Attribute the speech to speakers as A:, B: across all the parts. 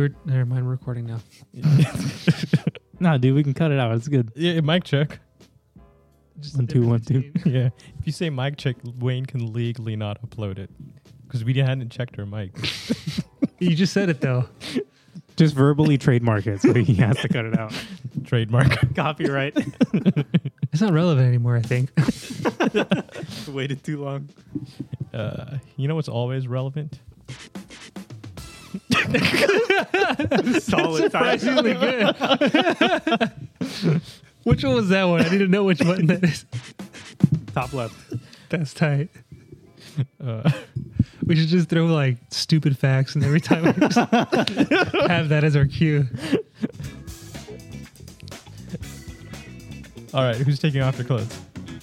A: Never mind, we're recording now.
B: Nah, dude, we can cut it out. It's good.
C: Yeah, mic check.
A: Just
B: 1 2 1 2.
C: Yeah. If you say mic check, Wayne can legally not upload it. Because we hadn't checked our mic.
A: You just said it, though.
B: Just verbally trademark it, so he has to cut it out.
C: Trademark.
B: Copyright.
A: It's not relevant anymore, I think.
B: Waited too long.
C: You know what's always relevant?
B: Solid time.
A: Surprisingly good. Which one was that one? I didn't know which button that is.
B: Top left.
A: That's tight. We should just throw like stupid facts, and every time we just have that as our cue.
C: All right, who's taking off their clothes?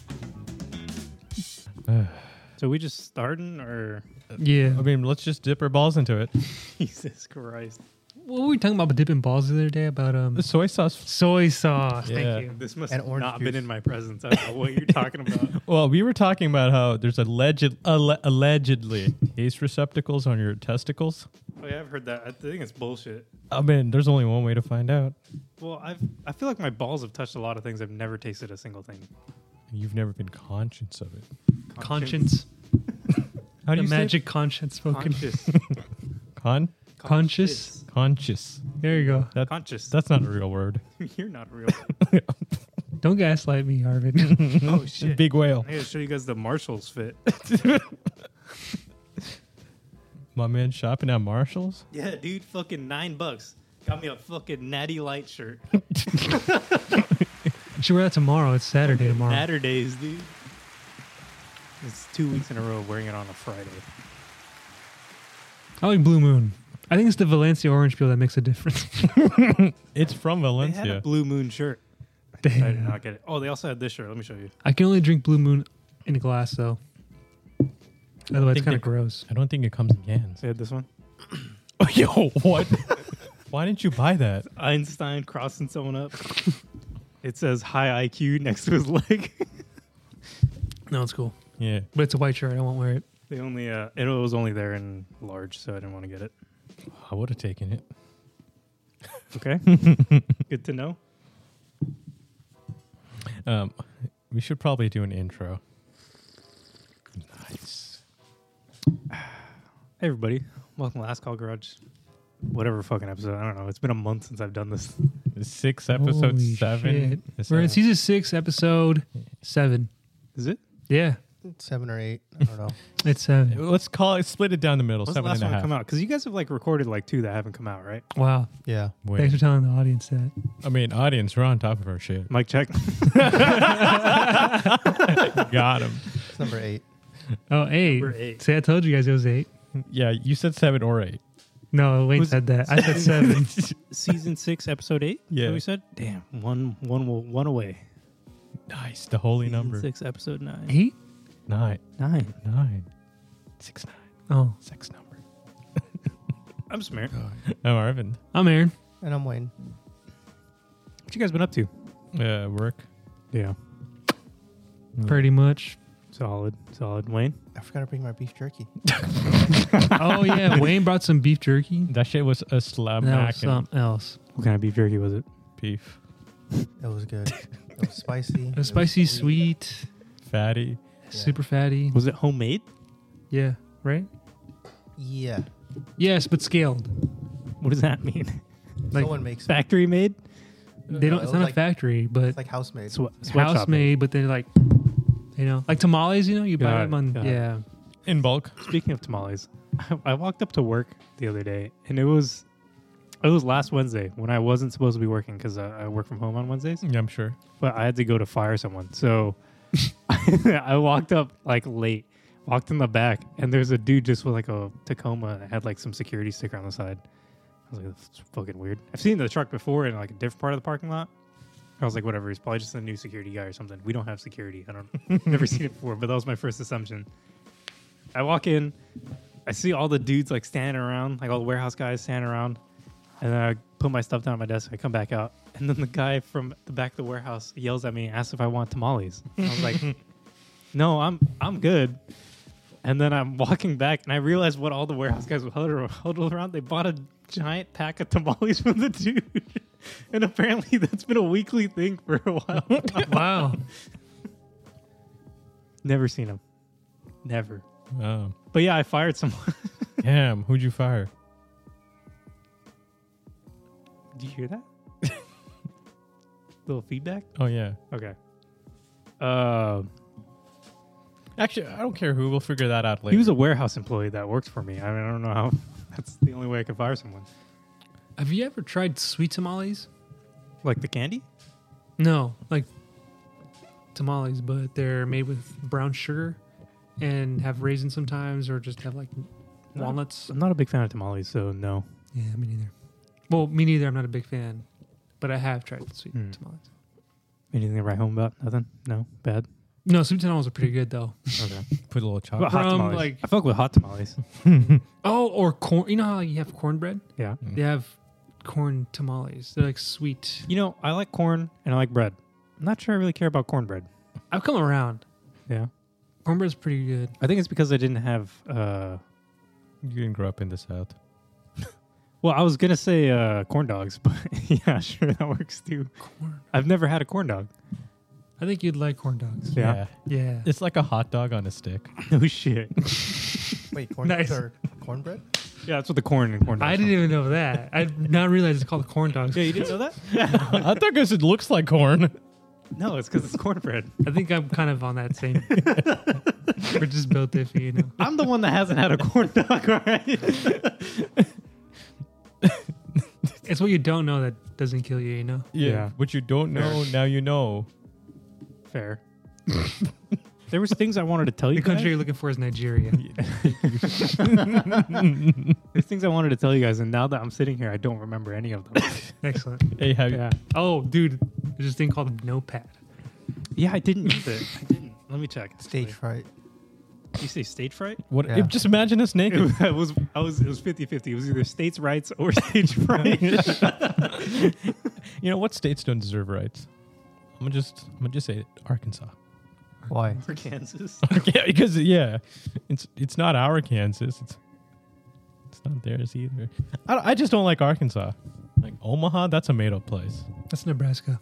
B: So we just starting, or
A: Yeah.
C: I mean, let's just dip our balls into it.
B: Jesus Christ?
A: What were we talking about dipping balls the other day? About
C: The soy sauce.
A: soy sauce.
C: Yeah.
A: Thank you.
B: This must
D: And
B: have
D: orange
B: not
D: juice.
B: been in my presence. I don't know what you're talking about.
C: Well, we were talking about how there's allegedly taste receptacles on your testicles.
B: Oh yeah, I've heard that. I think it's bullshit.
C: I mean, there's only one way to find out.
B: Well, I feel like my balls have touched a lot of things. I've never tasted a single thing.
C: You've never been conscious of it.
A: Conscience.
C: How do
A: The
C: you say
A: magic conscience spoken.
B: Conscious.
A: Conscious.
C: conscious?
A: There you go.
B: Conscious.
C: That's not a real word.
B: You're not real.
A: Don't gaslight me, Arvin.
B: Oh shit.
C: Big whale.
B: I gotta show you guys the Marshalls fit.
C: My man shopping at Marshall's.
B: Yeah, dude, fucking $9. Got me a fucking Natty Light shirt.
A: You should wear that tomorrow. It's Saturday tomorrow.
B: Saturdays, dude. It's 2 weeks in a row of wearing it on a Friday.
A: I like Blue Moon. I think it's the Valencia orange peel that makes a difference.
C: It's from
B: They had
C: Valencia.
B: a Blue Moon shirt. I did
A: Damn.
B: not get it. Oh, they also had this shirt. Let me show you.
A: I can only drink Blue Moon in a glass, though. Otherwise, it's
C: think
A: kind of
C: they-
A: gross.
C: I don't think it comes in cans.
B: They had this one.
C: Oh, yo, what? Why didn't you buy that?
B: Einstein crossing someone up. It says high IQ next to his leg.
A: No, it's cool.
C: Yeah.
A: But it's a white shirt. I won't wear it.
B: They only it was only there in large, so I didn't want to get it.
C: I would have taken it.
B: Okay. Good to know.
C: We should probably do an intro. Nice.
B: Hey everybody. Welcome to Last Call Garage. Whatever fucking episode. I don't know. It's been a month since I've done this.
C: 6 episode
A: Holy
C: 7.
A: shit.
C: Is
A: We're in
C: that-
A: season 6, episode 7.
B: Is it?
A: Yeah,
D: 7 or 8. I don't know.
A: it's 7.
C: Let's call it, split it down the middle.
B: When's the
C: 7
B: last
C: and a
B: one to
C: half.
B: come out? Because you guys have like recorded like 2 that haven't come out, right?
A: Wow.
D: Yeah.
C: Wait.
A: Thanks for telling the audience that.
C: I mean, audience, we're on top of our shit.
B: Mic check.
C: Got him.
D: It's number 8.
A: Oh, 8.
B: Number 8.
A: See, I told you guys it was 8.
C: Yeah, you said 7 or 8.
A: No, Wayne
B: Who's-
A: said that. I said 7.
B: Season 6, episode 8.
C: Yeah.
B: What we said. Damn, one away.
C: Nice. The holy
B: Season
C: number.
B: 6, episode 9.
A: 8?
C: 9.
B: 9.
C: 9. 6 9.
A: Oh,
C: Sex number.
B: I'm Samir.
C: I'm Arvin.
A: I'm Aaron.
D: And I'm Wayne.
B: What you guys been up to?
C: Work.
B: Yeah.
A: Pretty much.
B: Solid. Wayne.
D: I forgot to bring my beef jerky.
A: Oh, yeah. Wayne brought some beef jerky.
C: That shit was a slab
A: That was
C: mac and
A: something else.
B: What kind of beef jerky was it?
C: beef.
D: It was good. It was spicy.
A: It was spicy, sweet,
C: Fatty.
A: super fatty.
B: Was it homemade?
A: Yeah, right?
D: Yeah.
A: Yes, but scaled.
B: What does that mean?
A: Like,
D: Someone makes it.
B: Factory made?
A: They
D: No,
A: don't. It's
D: it was
A: not a
D: like-
A: factory, but
D: It's like house made.
B: Sweatshop
A: house made. But they're like, like tamales. You buy
B: Got
A: them on.
B: it, got it.
A: Yeah.
C: In bulk.
B: Speaking of tamales, I walked up to work the other day, and it was last Wednesday when I wasn't supposed to be working because I work from home on Wednesdays,
C: Yeah, I'm sure.
B: but I had to go to fire someone. So I walked up like late, walked in the back, and there's a dude just with like a Tacoma that had like some security sticker on the side. I was like, that's fucking weird. I've seen the truck before in like a different part of the parking lot. I was like, whatever, he's probably just a new security guy or something. We don't have security. I don't never seen it before, but that was my first assumption. I walk in, I see all the dudes like standing around, like all the warehouse guys standing around, and then I put my stuff down at my desk. I come back out, and then the guy from the back of the warehouse yells at me, asks if I want tamales. I was like, no, I'm good. And then I'm walking back, and I realized what all the warehouse guys were huddled around. They bought a giant pack of tamales from the dude. And apparently that's been a weekly thing for a while.
A: Wow.
B: Never seen him. Never.
C: Oh.
B: But yeah, I fired someone.
C: Damn, who'd you fire?
B: Do you hear that? Little feedback?
C: Oh, yeah.
B: Okay.
C: Actually, I don't care who. We'll figure that out later.
B: He was a warehouse employee that worked for me. I mean, I don't know how. That's the only way I could fire someone.
A: Have you ever tried sweet tamales?
B: Like the candy?
A: No, like tamales, but they're made with brown sugar and have raisins sometimes, or just have like walnuts.
B: I'm not a big fan of tamales, so no.
A: Yeah, me neither. Well, me neither. I'm not a big fan, but I have tried sweet tamales.
B: Anything to write home about? Nothing? No? Bad?
A: No, sweet tamales are pretty good though.
B: Okay.
C: Put a little
B: What
C: chocolate.
B: about hot
A: From,
B: tamales?
A: like-
B: I fuck with hot tamales.
A: Oh, or corn. You know how you have cornbread?
B: Yeah.
A: They have corn tamales. They're like sweet.
B: You know, I like corn and I like bread. I'm not sure I really care about cornbread.
A: I've come around.
B: Yeah.
A: Cornbread's pretty good.
B: I think it's because I didn't have
C: You didn't grow up in the South.
B: well, I was gonna say corn dogs, but yeah, sure that works too.
A: Corn.
B: I've never had a corn dog.
A: I think you'd like corn dogs.
B: Yeah.
A: Yeah.
C: It's like a hot dog on a stick.
B: No shit.
D: Wait, corn
A: Nice.
D: dogs are cornbread?
B: Yeah, that's what the corn and corn dogs
A: I didn't even know that. I did not realize it's called corn dogs.
B: Yeah, you didn't know that?
C: I thought because it looks like corn.
B: No, it's because it's cornbread.
A: I think I'm kind of on that same. We're just built iffy, you know.
B: I'm the one that hasn't had a corn dog, all right?
A: It's what you don't know that doesn't kill you, you know.
B: Yeah.
C: What you don't know, now you know.
B: Fair. There was things I wanted to tell you
A: The country
B: guys.
A: you're looking for is Nigeria.
B: There's things I wanted to tell you guys, and now that I'm sitting here, I don't remember any of them.
A: Excellent.
C: Hey, have
B: Yeah.
A: Oh, dude, there's this thing called Notepad.
B: Yeah, I didn't use it. I didn't. Let me check.
D: Stage fright.
B: You say stage fright?
C: what?
D: Yeah.
C: Just imagine us naked.
B: It was 50-50. It was either states' rights or stage fright.
C: You know what states don't deserve rights? I'm gonna just say it. Arkansas.
D: Why?
B: For Kansas.
C: Yeah, because it's not our Kansas. It's not theirs either. I just don't like Arkansas. Like Omaha, that's a made up place.
A: That's Nebraska.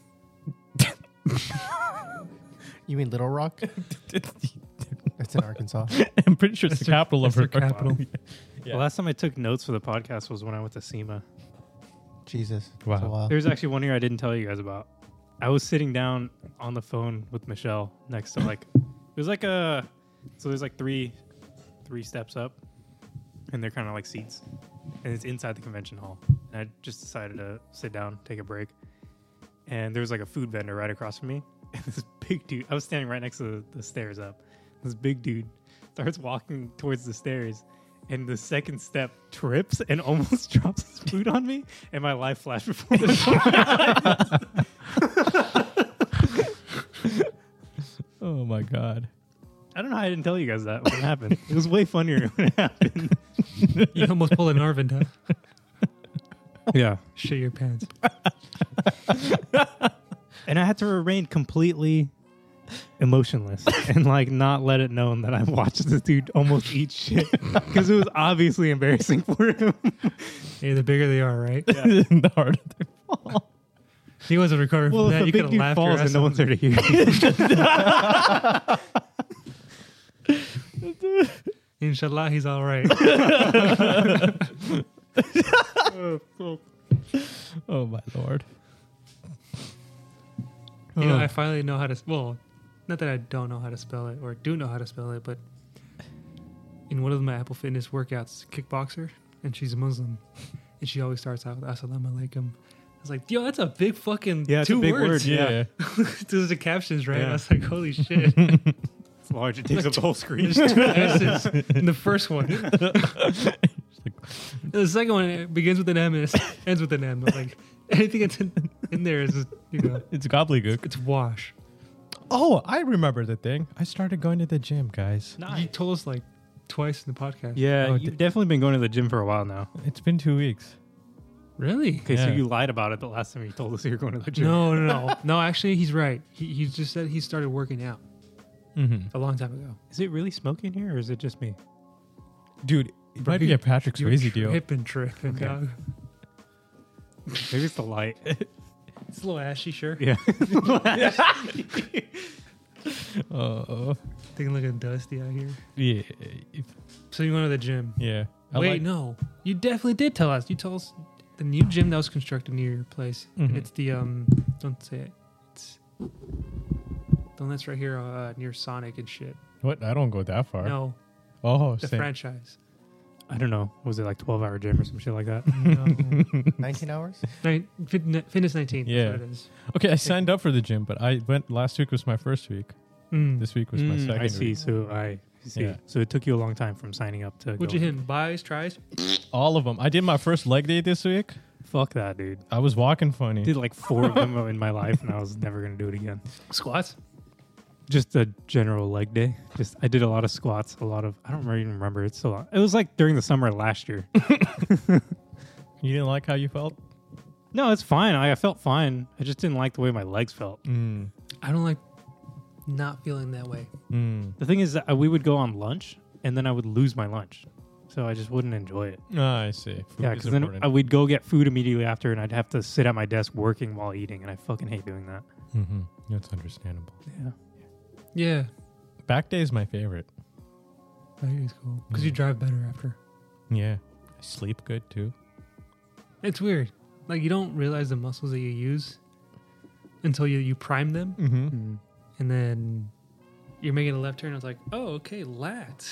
D: You mean Little Rock? That's in Arkansas.
C: I'm pretty sure it's the capital of
A: That's
C: her
A: their capital.
C: Yeah.
B: The last time I took notes for the podcast was when I went to SEMA.
D: Jesus.
C: Wow.
D: That's a while.
B: There's actually one here I didn't tell you guys about. I was sitting down on the phone with Michelle next to it was like so there's like three steps up, and they're kind of like seats, and it's inside the convention hall. And I just decided to sit down, take a break, and there was like a food vendor right across from me, and this big dude. I was standing right next to the stairs up. This big dude starts walking towards the stairs, and the second step trips and almost drops his food on me, and my life flashed before the
C: Oh my god.
B: I don't know how I didn't tell you guys that when it happened. It was way funnier when it happened.
A: You almost pulled an Arvind, huh?
B: Yeah.
A: Shit your pants.
B: And I had to remain completely emotionless and not let it known that I watched this dude almost eat shit because it was obviously embarrassing for him.
A: Hey, the bigger they are, right?
C: The harder they fall.
A: He wasn't recovering
B: Well,
A: from that.
B: if
A: You
B: a big
A: could have
B: dude
A: laughed
B: falls
A: your
B: and
A: ass
B: no
A: off.
B: one's there to hear it.
A: Inshallah, he's all right.
C: Oh my lord.
A: You know, I finally know how to. Well, not that I don't know how to spell it or do know how to spell it, but in one of my Apple Fitness workouts, kickboxer, and she's a Muslim, and she always starts out with "Assalamu alaikum." I was like, "Yo, that's a big fucking
B: Yeah, it's a
A: 2
B: big
A: words."
B: word, yeah.
A: Those are the captions, right?
B: Yeah.
A: I was like, "Holy shit!"
B: It's large. It takes up the whole screen.
A: There's 2 S's in the first one. The second one it begins with an M and it ends with an M. But like anything that's in there is,
C: It's gobbledygook.
A: it's wash.
C: Oh, I remember the thing. I started going to the gym, guys.
A: You told us like twice in the podcast.
B: Yeah,
C: Oh,
B: you've definitely been going to the gym for a while now.
C: It's been 2 weeks.
A: Really?
B: Okay, so
C: Yeah.
B: you lied about it the last time you told us you were going to the gym.
A: No. Actually, he's right. He just said he started working out.
C: Mm-hmm.
A: a long time ago.
B: Is it really smoky in here, or is it just me?
C: Dude, it
A: Bro,
C: might be a Patrick
A: You're
C: Swayze deal.
A: tripping,
B: Okay.
A: dog.
B: Maybe it's the light.
A: It's a little ashy, sure.
B: Yeah.
A: Taking a look at dusty out here.
C: Yeah.
A: So you went to the gym.
C: Yeah.
A: Wait, no. You definitely did tell us. You told us the new gym that was constructed near your place.
C: Mhm.
A: It's the don't say it. It's the one that's right here near Sonic and shit.
C: What? I don't go that far.
A: No,
C: Oh,
A: the
C: same.
A: franchise.
B: I don't know. Was it like 12-hour gym or some shit like that?
A: No.
D: 19 hours?
A: Fitness 19.
C: Yeah.
A: That's what it is.
C: Okay, I signed up for the gym, but I went last week was my first week.
A: Mm.
C: This week was my second
B: I see.
C: week.
B: So I see.
C: Yeah.
B: So it took you a long time from signing up to.
A: What'd
B: go.
A: you hit? Buys, tries?
C: All of them. I did my first leg day this week.
B: Fuck that, dude.
C: I was walking funny.
B: Did like 4 of them in my life, and I was never gonna do it again.
A: Squats?
B: Just a general leg day. I did a lot of squats, a lot of I don't even remember. It's so long. It was like during the summer last year.
C: You didn't like how you felt?
B: No, it's fine. I felt fine. I just didn't like the way my legs felt.
A: I don't like not feeling that way.
B: The thing is that we would go on lunch, and then I would lose my lunch, so I just wouldn't enjoy it.
C: I see. Food
B: Yeah,
C: is
B: because then
C: important.
B: we'd go get food immediately after, and I'd have to sit at my desk working while eating, and I fucking hate doing that.
C: That's understandable.
B: Yeah.
A: Yeah.
C: Back day is my favorite.
A: That is cool. Because you drive better after.
C: Yeah. I sleep good too.
A: It's weird. Like, you don't realize the muscles that you use until you prime them.
C: Mm-hmm.
A: And then you're making a left turn. It's like, oh, okay, lats.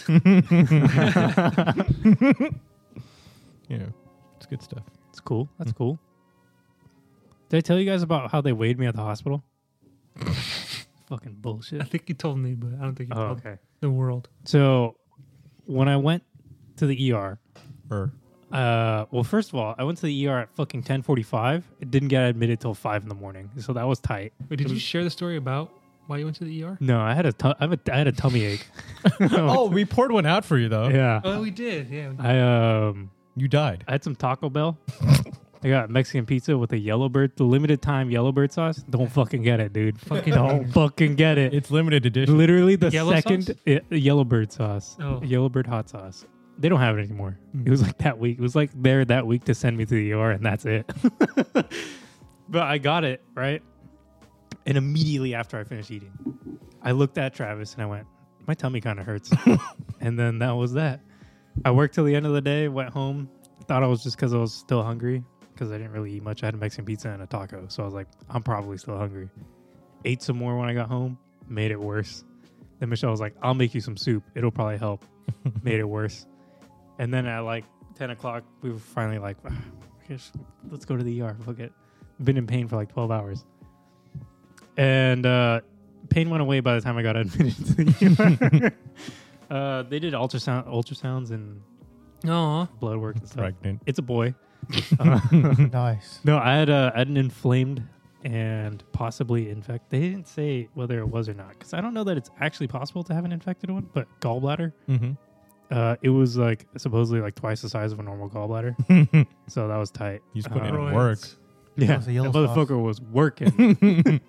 C: Yeah. It's good stuff.
B: It's cool. That's cool. Did I tell you guys about how they weighed me at the hospital? Fucking
A: I
B: bullshit.
A: think you told me, but I don't think you
B: Oh,
A: told
B: okay.
A: the world.
B: So when I went to the ER,
C: Er.
B: well, first of all, I went to the ER at fucking 10:45. It didn't get admitted till 5 in the morning, so that was tight.
A: Wait, did you share the story about why you went to the ER?
B: No, I had a tummy ache.
C: Oh, we poured one out for you though.
B: Yeah,
A: Oh, we did. Yeah.
C: You died.
B: I had some Taco Bell. I got Mexican pizza with a Yellowbird, the limited time Yellowbird sauce. Don't fucking get it, dude.
A: Fucking
B: Don't fucking get it.
C: It's limited edition.
B: Literally the
A: Yellow
B: second
A: sauce?
B: Yellowbird sauce.
A: Oh.
B: Yellowbird hot sauce. They don't have it anymore.
A: Mm.
B: It was like that week. It was like there that week to send me to the ER, and that's it. But I got it, right? And immediately after I finished eating, I looked at Travis and I went, my tummy kind of hurts. And then that was that. I worked till the end of the day, went home. Thought it was just because I was still hungry because I didn't really eat much. I had a Mexican pizza and a taco. So I was like, I'm probably still hungry. Ate some more when I got home. Made it worse. Then Michelle was like, I'll make you some soup. It'll probably help. Made it worse. And then at like 10 o'clock, we were finally like, let's go to the ER. Fuck it. Been in pain for like 12 hours. And pain went away by the time I got admitted to the ER. They did ultrasounds and
A: Aw.
B: blood work and stuff.
C: Pregnant.
B: It's a boy.
D: Nice.
B: No, I had an inflamed and possibly infected. They didn't say whether it was or not because I don't know that it's actually possible to have an infected one, but gallbladder.
C: Mm-hmm.
B: It was like supposedly like twice the size of a normal gallbladder. So that was tight.
C: You just put in
A: Roids.
C: work.
B: Yeah,
D: was
B: that
D: a yellow sauce.
B: motherfucker was working.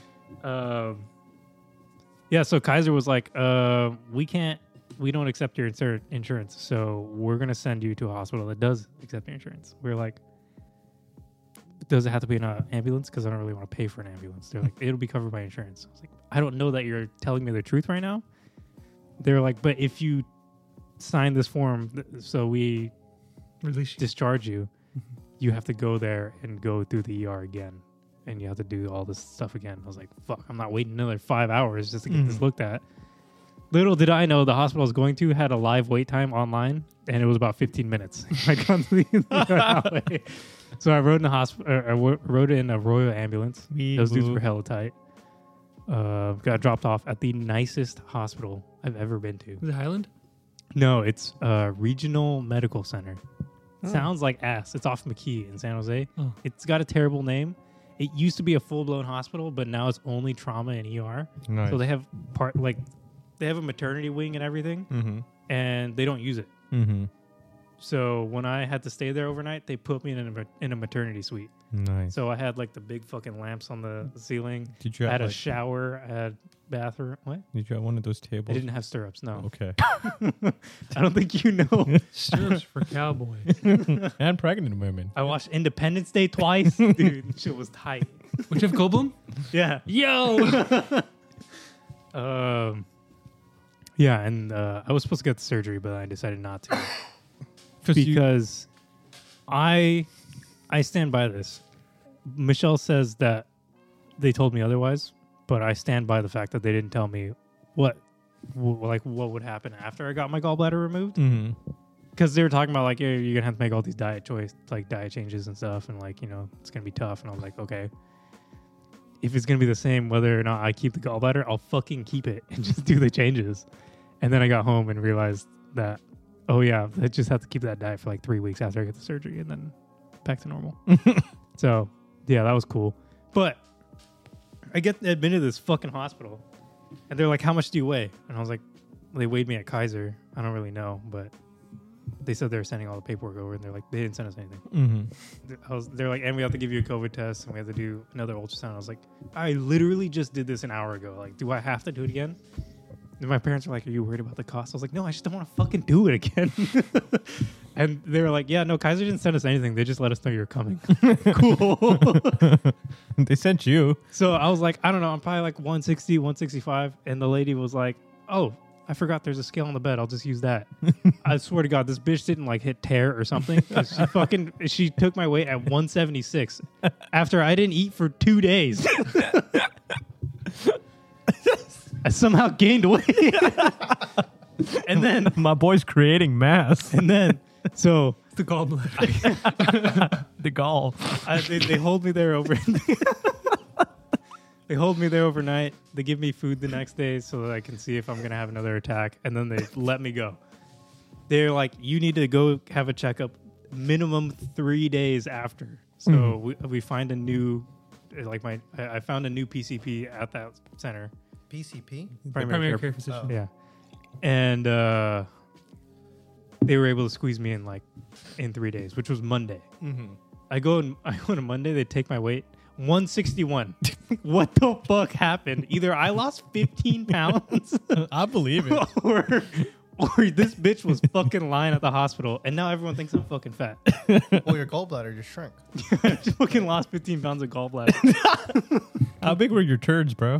B: Yeah, so Kaiser was like, we don't accept your insurance, so we're going to send you to a hospital that does accept your insurance. We're like, does it have to be an ambulance? Because I don't really want to pay for an ambulance. They're like, it'll be covered by insurance. I was like, I don't know that you're telling me the truth right now. They're like, but if you sign this form, so we
A: Release you.
B: discharge you, you have to go there and go through the ER again. And you have to do all this stuff again. I was like, fuck, I'm not waiting another 5 hours just to get this looked at. Little did I know the hospital I was going to had a live wait time online, and it was about 15 minutes. I got to the highway. So I rode in the hospital. I rode in a Royal ambulance. Those dudes were hella tight. Got dropped off at the nicest hospital I've ever been to.
A: Is it Highland?
B: No, it's Regional Medical Center.
A: Oh.
B: Sounds like ass. It's off McKee in San Jose.
A: Oh.
B: It's got a terrible name. It used to be a full-blown hospital, but now it's only trauma and ER.
C: Nice.
B: So they have they have a maternity wing and everything,
C: Mm-hmm.
B: and they don't use it.
C: Mm-hmm.
B: So when I had to stay there overnight, they put me in a maternity suite.
C: Nice.
B: So I had like the big fucking lamps on the ceiling.
C: Did you
B: I
C: have
B: had a
C: like,
B: shower. I had bathroom. What?
C: Did you have one of those
B: I
C: tables?
B: didn't have stirrups. No.
C: Okay.
B: I don't think you know.
A: Stirrups for cowboys.
C: And pregnant women.
B: I watched Independence Day twice. Dude, shit was tight.
A: Which Jeff Goldblum?
B: Yeah.
A: Yo!
B: Yeah, and I was supposed to get the surgery, but I decided not to
C: you-
B: because I stand by this. Michelle says that they told me otherwise, but I stand by the fact that they didn't tell me what would happen after I got my gallbladder removed.
C: Mhm.
B: Because they were talking about like, yeah, you're gonna have to make all these diet changes and stuff, and like, it's gonna be tough. And I was like, okay, if it's gonna be the same whether or not I keep the gallbladder, I'll fucking keep it and just do the changes. And then I got home and realized that, oh yeah, I just have to keep that diet for like 3 weeks after I get the surgery, and then back to normal. So yeah, that was cool. But I get admitted to this fucking hospital, and they're like, "How much do you weigh?" And I was like, well, "They weighed me at Kaiser. I don't really know, but." They said they were sending all the paperwork over, and they're like, they didn't send us anything.
C: Mhm.
B: They're like, and we have to give you a COVID test, and we have to do another ultrasound. I was like, I literally just did this an hour ago. Like, do I have to do it again? And my parents were like, are you worried about the cost? I was like, no, I just don't want to fucking do it again. And they were like, yeah, no, Kaiser didn't send us anything. They just let us know you're coming. Cool.
C: They sent you.
B: So I was like, I don't know, I'm probably like 160, 165. And the lady was like, oh, I forgot there's a scale on the bed. I'll just use that. I swear to God, this bitch didn't like hit tear or something. 'Cause she took my weight at 176 after I didn't eat for 2 days. I somehow gained weight. And then,
C: My boy's creating mass.
B: so
A: The gallbladder.
C: The gall.
B: they hold me there over. They hold me there overnight. They give me food the next day so that I can see if I'm going to have another attack. And then they let me go. They're like, you need to go have a checkup minimum 3 days after. So we find a new, I found a new PCP at that center.
D: PCP?
A: Primary care physician.
B: Yeah. And they were able to squeeze me in 3 days, which was Monday.
C: Mm-hmm.
B: I go on Monday, they take my weight. 161. What the fuck happened? Either I lost 15 pounds
C: I believe it.
B: or this bitch was fucking lying at the hospital, and now everyone thinks I'm fucking fat.
D: Well, your gallbladder just shrank.
B: I just fucking lost 15 pounds of gallbladder.
C: How big were your turds, bro?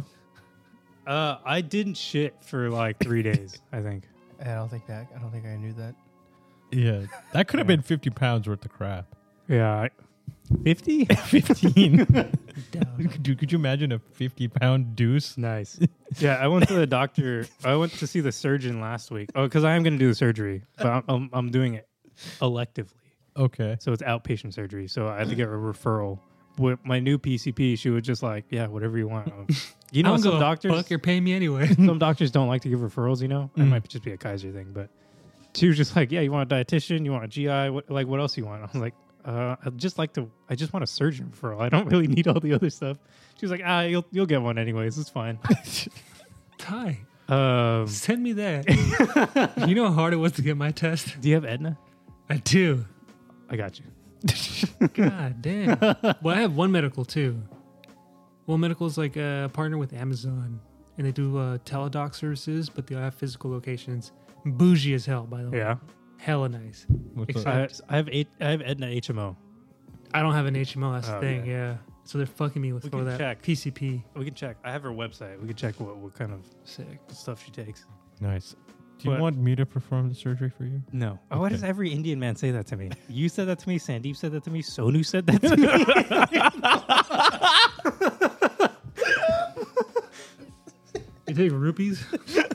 B: I didn't shit for like 3 days, I think.
D: I don't think I knew that.
C: Yeah. That could have been 50 pounds worth of crap.
B: Yeah. 50?
C: 15. Dude, could you imagine a 50-pound deuce?
B: Nice. Yeah, I went to the doctor. I went to see the surgeon last week. Oh, because I am going to do the surgery, but I'm doing it electively.
C: Okay.
B: So it's outpatient surgery. So I had to get a referral. With my new PCP, she was just like, yeah, whatever you want. You know, some doctors,
A: Fuck, you're paying me anyway.
B: some doctors don't like to give referrals, you know? It might just be a Kaiser thing, but she was just like, yeah, you want a dietitian? You want a GI? What else you want? I was like, I just want a surgeon referral. I don't really need all the other stuff. She was like, you'll get one anyways. It's fine.
A: Ty,
B: Do
A: send me that. You know how hard it was to get my test?
B: you have Aetna?
A: I do.
B: I got you.
A: God damn. Well, I have One Medical too. One Medical is like a partner with Amazon, and they do teledoc services, but they have physical locations. Bougie as hell, by the way.
B: Yeah.
A: Hella nice.
C: What's
A: Except-
C: up?
B: I have Aetna HMO.
A: I don't have an HMO. That's
B: Oh,
A: the thing.
B: okay.
A: Yeah. So they're fucking me with
B: We
A: all
B: can
A: that
B: check.
A: PCP.
B: We can check. I have her website. We can check what kind of
A: Sick.
B: stuff she takes.
C: Nice. Do you
B: What?
C: want me to perform the surgery for you?
B: No. Oh, why
C: Okay.
B: does every Indian man say that to me? You said that to me. Sandeep said that to me. Sonu said that to me.
A: You take rupees?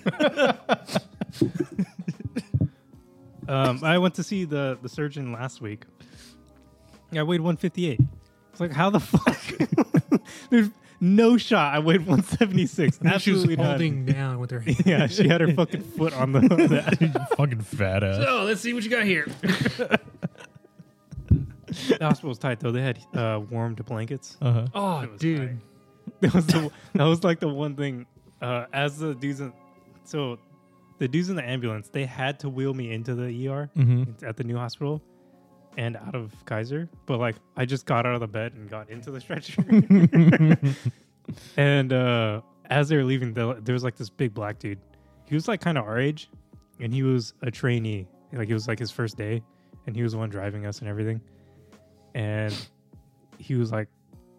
B: I went to see the surgeon last week. I weighed 158. It's like, how the fuck? There's no shot I weighed 176.
A: She was
B: Absolutely not.
A: holding down with her hand.
B: Yeah, she had her fucking foot on the
C: Fucking fat ass.
A: So let's see what you got here.
B: The hospital was tight though. They had warmed blankets.
C: Uh-huh.
A: Oh,
B: It was
A: dude.
B: That was like the one thing. As the dudes, so the dudes in the ambulance, they had to wheel me into the ER
C: Mm-hmm.
B: at the new hospital and out of Kaiser. But like, I just got out of the bed and got into the stretcher. And as they were leaving, there was like this big black dude. He was like kind of our age, and he was a trainee. Like it was like his first day, and he was the one driving us and everything. And he was like,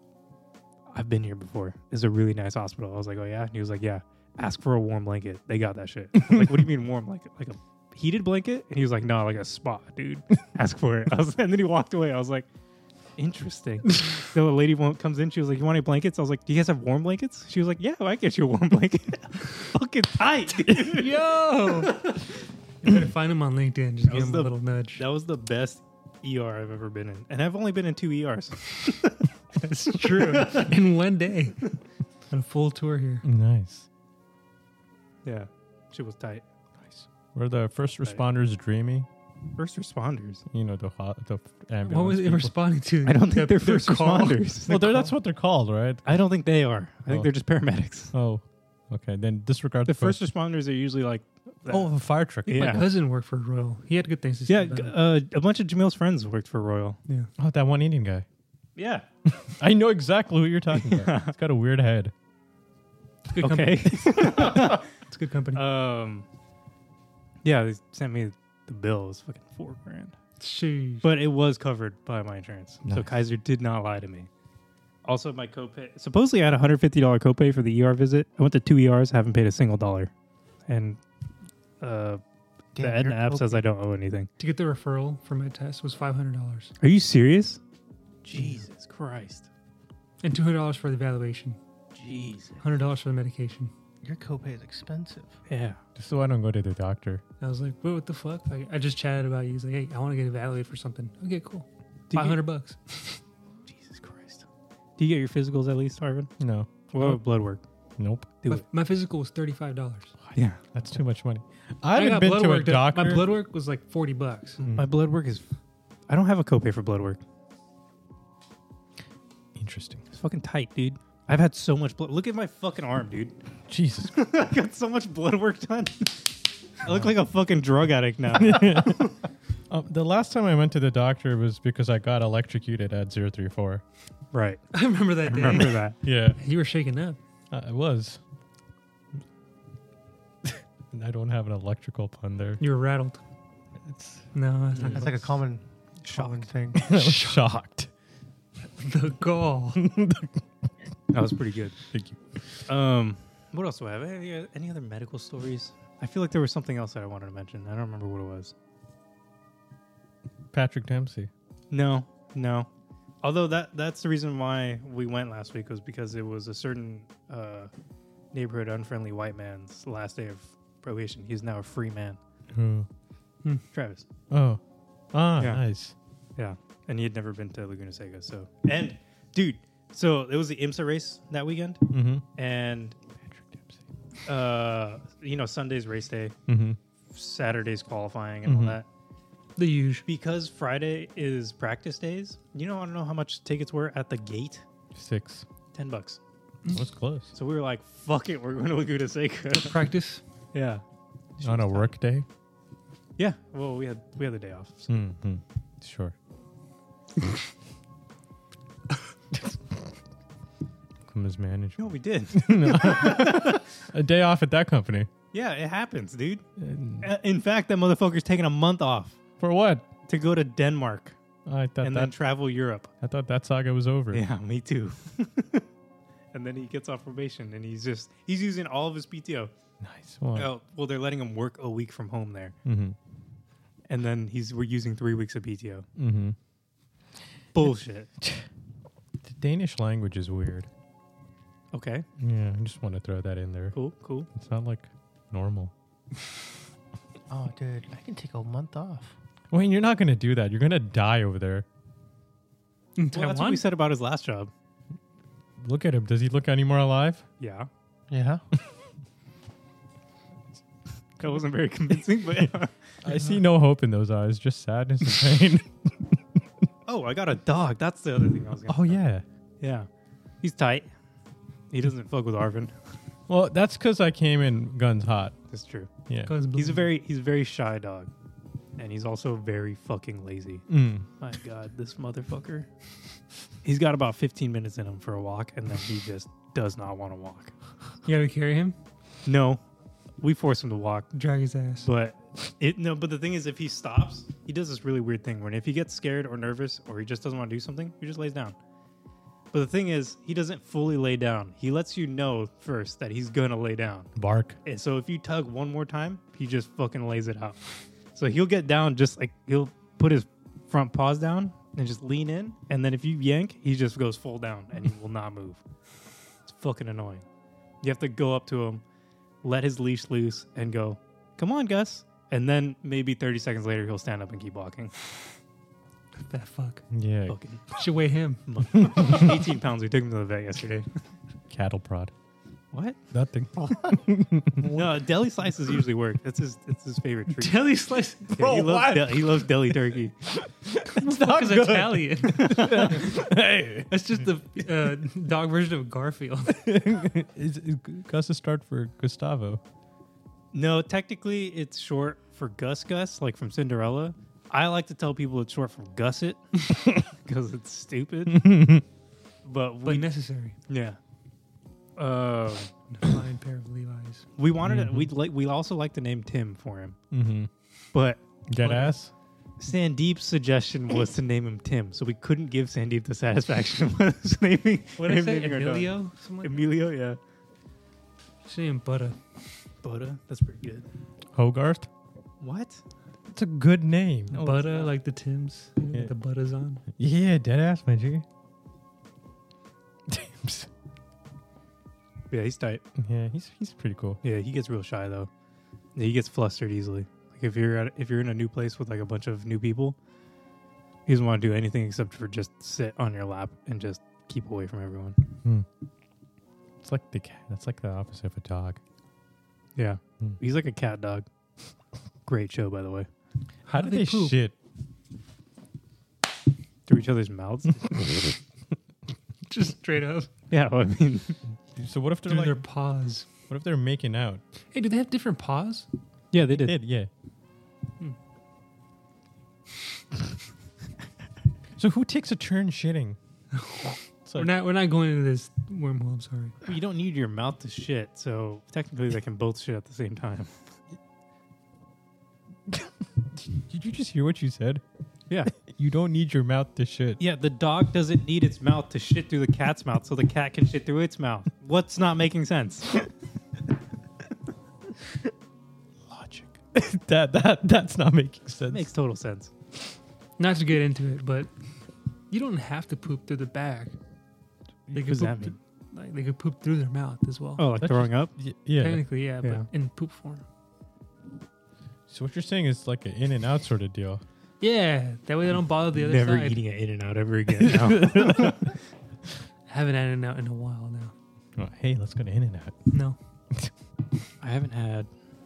B: "I've been here before. It's a really nice hospital." I was like, "Oh yeah?" And he was like, "Yeah. Ask for a warm blanket. They got that shit." I was like, "What do you mean warm? Like a heated blanket?" And he was like, "No, like a spot, dude. Ask for it." And then he walked away. I was like, interesting. So the lady comes in. She was like, "You want any blankets?" I was like, "Do you guys have warm blankets?" She was like, "Yeah, I get you a warm blanket." Fucking tight, dude.
A: Yo! You better find him on LinkedIn. Just
B: That
A: give
B: was
A: him a little nudge.
B: That was the best ER I've ever been in, and I've only been in 2 ERs.
A: That's true. In one day. On a full tour here.
C: Nice.
B: Yeah, shit was tight.
C: Nice. Were the first responders dreamy?
B: First responders.
C: You know, the ambulance.
A: What was it
C: people.
A: responding to?
B: I don't think they're
A: Their
B: first
A: call?
B: responders.
C: Well, that's what they're called, right?
B: I don't think they are. I think
C: Oh.
B: they're just paramedics.
C: Oh, okay. Then disregard
B: The first responders are usually like,
C: Oh, a fire truck.
B: Yeah.
A: My cousin worked for Royal. He had good things to say
B: yeah,
A: about it.
B: a bunch of Jamil's friends worked for Royal.
A: Yeah.
C: Oh, that one Indian guy.
B: Yeah.
C: I know exactly who you're talking about. He's got a weird head.
A: It's good
B: Okay.
A: company. It's good company.
B: Yeah, they sent me the bill. It was fucking $4,000.
A: Sheesh.
B: But it was covered by my insurance. So
C: Nice.
B: Kaiser did not lie to me. Also, my copay. Supposedly, I had a $150 copay for the ER visit. I went to 2 ERs, haven't paid a single dollar. And the Aetna app says I don't owe anything.
A: To get the referral for my test was $500
B: Are you serious? Jesus Christ.
A: and $200 for the evaluation,
B: Jesus.
A: $100 for the medication.
D: Your copay is expensive.
B: Yeah.
C: Just so I don't go to the doctor.
A: I was like, what the fuck? Like, I just chatted about you. He's like, hey, I want to get evaluated for something. Okay, cool.
B: Do you-
A: $500.
B: Jesus Christ. Do you get your physicals at least, Arvin?
C: No.
B: What about blood work?
C: Nope.
B: Do
A: My,
B: it.
A: my physical was $35.
B: Yeah.
C: That's too much money. I
A: got
C: haven't been
A: blood
C: to a
A: work done-
C: doctor.
A: My blood work was like $40.
C: Mm.
B: My blood work is. I don't have a copay for blood work.
C: Interesting.
B: It's fucking tight, dude. I've had so much blood. Look at my fucking arm, dude.
C: Jesus.
B: I got so much blood work done. I look like a fucking drug addict now.
C: The last time I went to the doctor was because I got electrocuted at 034.
B: Right.
A: I remember that day.
B: Remember that.
C: Yeah,
A: You were shaking up.
C: I was. And I don't have an electrical pun there.
A: You were rattled.
C: It's
A: No, that's not
D: That's like a common
A: Shocked.
D: thing.
C: I was shocked.
A: the gall.
B: That was pretty good.
C: Thank you.
B: What else do I have? Any other medical stories? I feel like there was something else that I wanted to mention. I don't remember what it was.
C: Patrick Dempsey.
B: No. Although that's the reason why we went last week was because it was a certain neighborhood unfriendly white man's last day of probation. He's now a free man.
C: Who?
B: Travis.
C: Oh. Ah,
B: Yeah.
C: nice.
B: Yeah. And he had never been to Laguna Seca. So, and dude, so it was the IMSA race that weekend.
C: Mm-hmm.
B: And,
C: Patrick Dempsey.
B: Sunday's race day,
C: Mm-hmm.
B: Saturday's qualifying and all
C: Mhm.
B: that.
A: The usual.
B: Because Friday is practice days, I don't know how much tickets were at the gate.
C: 6.
B: $10.
C: That's close.
B: So we were like, fuck it, we're going to Laguna Seca.
A: Practice.
B: Yeah.
C: On a work day?
B: Yeah. Well, we had the day off. So.
C: Mm-hmm. Sure. Come as manager.
B: No, we did.
C: A day off at that company.
B: Yeah, it happens, dude.
C: And
B: In fact, that motherfucker's taking a month off
C: for what?
B: to go to Denmark
C: I thought
B: and then
C: that
B: travel Europe.
C: I thought that saga was over.
B: Yeah, me too. And then he gets off probation and he's using all of his PTO.
C: Nice. Well,
B: Well, they're letting him work a week from home there.
C: mm-hmm.
B: And then we're using 3 weeks of PTO.
C: Mm-hmm.
B: Bullshit.
C: The Danish language is weird.
B: Okay.
C: Yeah, I just want to throw that in there.
B: Cool.
C: It's not like normal.
D: Oh, dude, I can take a month off.
C: Wayne, you're not going to do that. You're going to die over there.
A: In
B: Well, that's what
A: Taiwan?
B: we said about his last job.
C: Look at him. Does he look any more alive?
B: Yeah.
D: Yeah.
B: That wasn't very convincing, but
C: I see no hope in those eyes. Just sadness and pain.
B: oh, I got a dog. That's the other thing I was going to
C: Oh, yeah.
B: Yeah. He's tight. He doesn't fuck with Arvin.
C: Well, that's because I came in guns hot.
B: That's true.
C: Yeah.
A: Goes
B: He's a
A: boom.
B: very shy dog, and he's also very fucking lazy.
C: Mm.
B: My God, this motherfucker. He's got about 15 minutes in him for a walk, and then he just does not want to walk.
A: You gotta carry him,
B: No, we force him to walk,
A: drag his ass.
B: but But the thing is, if he stops, he does this really weird thing. When if he gets scared or nervous, or he just doesn't want to do something, he just lays down. But the thing is, he doesn't fully lay down. He lets you know first that he's gonna lay down.
C: Bark.
B: And so if you tug one more time, he just fucking lays it out. So he'll get down, just like he'll put his front paws down and just lean in. And then if you yank, he just goes full down and he will not move. It's fucking annoying. You have to go up to him, let his leash loose, and go, "Come on, Gus." And then maybe 30 seconds later, he'll stand up and keep walking.
A: That fuck.
C: Yeah.
B: Fucking
A: Should weigh him.
B: 18 pounds. We took him to the vet yesterday.
C: Cattle prod.
B: What?
C: Nothing.
B: No, deli slices usually work. It's his favorite treat.
A: Deli slice.
B: Yeah, he loves deli turkey.
A: It's not
C: good.
A: Italian.
C: Hey.
A: That's just the dog version of Garfield.
C: Is Gus a start for Gustavo?
B: No, technically it's short for Gus Gus, like from Cinderella. I like to tell people it's short for Gusset because it's stupid. But
A: But necessary.
B: yeah.
A: A fine pair of Levi's.
B: We wanted it. We also like the name Tim for him,
C: Mm-hmm.
B: but
C: Dead ass?
B: Sandeep's suggestion was to name him Tim, so we couldn't give Sandeep the satisfaction of us naming.
A: What did I say?
B: naming our dog.
A: Emilio? Something like that?
B: Emilio, yeah.
A: Should name Butter.
B: Butter, that's pretty good.
C: Hogarth?
B: What?
C: It's a good name.
B: No,
A: Butter,
B: it's not.
A: like the Tims.
C: Yeah.
A: The Butter's on.
C: Yeah, dead ass, my G.
B: Yeah, he's tight.
C: Yeah, he's pretty cool.
B: Yeah, he gets real shy though. Yeah, he gets flustered easily. Like if you're in a new place with like a bunch of new people, he doesn't want to do anything except for just sit on your lap and just keep away from everyone.
C: Hmm. It's like the cat. That's like the opposite of a dog.
B: Yeah,
C: Hmm.
B: he's like a cat dog. Great show, by the way.
C: How
A: do
C: do
A: they
C: they
A: poop?
C: shit?
B: Through each other's mouths.
A: Just straight up.
B: Yeah, well, I mean,
C: So what if they're
A: Through
C: like?
A: their paws.
C: What if they're making out?
A: Hey, do they have different paws?
B: yeah, they did.
C: Did yeah.
A: Hmm.
C: So who takes a turn shitting? It's like,
A: We're not going into this wormhole. I'm sorry.
B: Well, you don't need your mouth to shit, so technically they can both shit at the same time.
C: did you just hear what you said?
B: Yeah.
C: You don't need your mouth to shit.
B: Yeah, the dog doesn't need its mouth to shit through the cat's mouth, so the cat can shit through its mouth. What's not making sense?
C: Logic. that's not making sense.
B: That makes total sense.
A: Not to get into it, but you don't have to poop through the bag. They
B: What
A: could
B: does
A: poop
B: that mean?
A: Like they could poop through their mouth as well.
B: Oh, like
C: That's
B: throwing up?
C: Yeah.
A: Technically, yeah,
B: Yeah.
A: but in poop form.
C: So what you're saying is like an in and out sort of deal.
A: Yeah, that way they don't bother the other
B: Never
A: side.
B: eating it in and out ever again. No.
A: Haven't had it out in a while now.
C: Oh, hey, let's go to in and out.
A: No.
B: I haven't had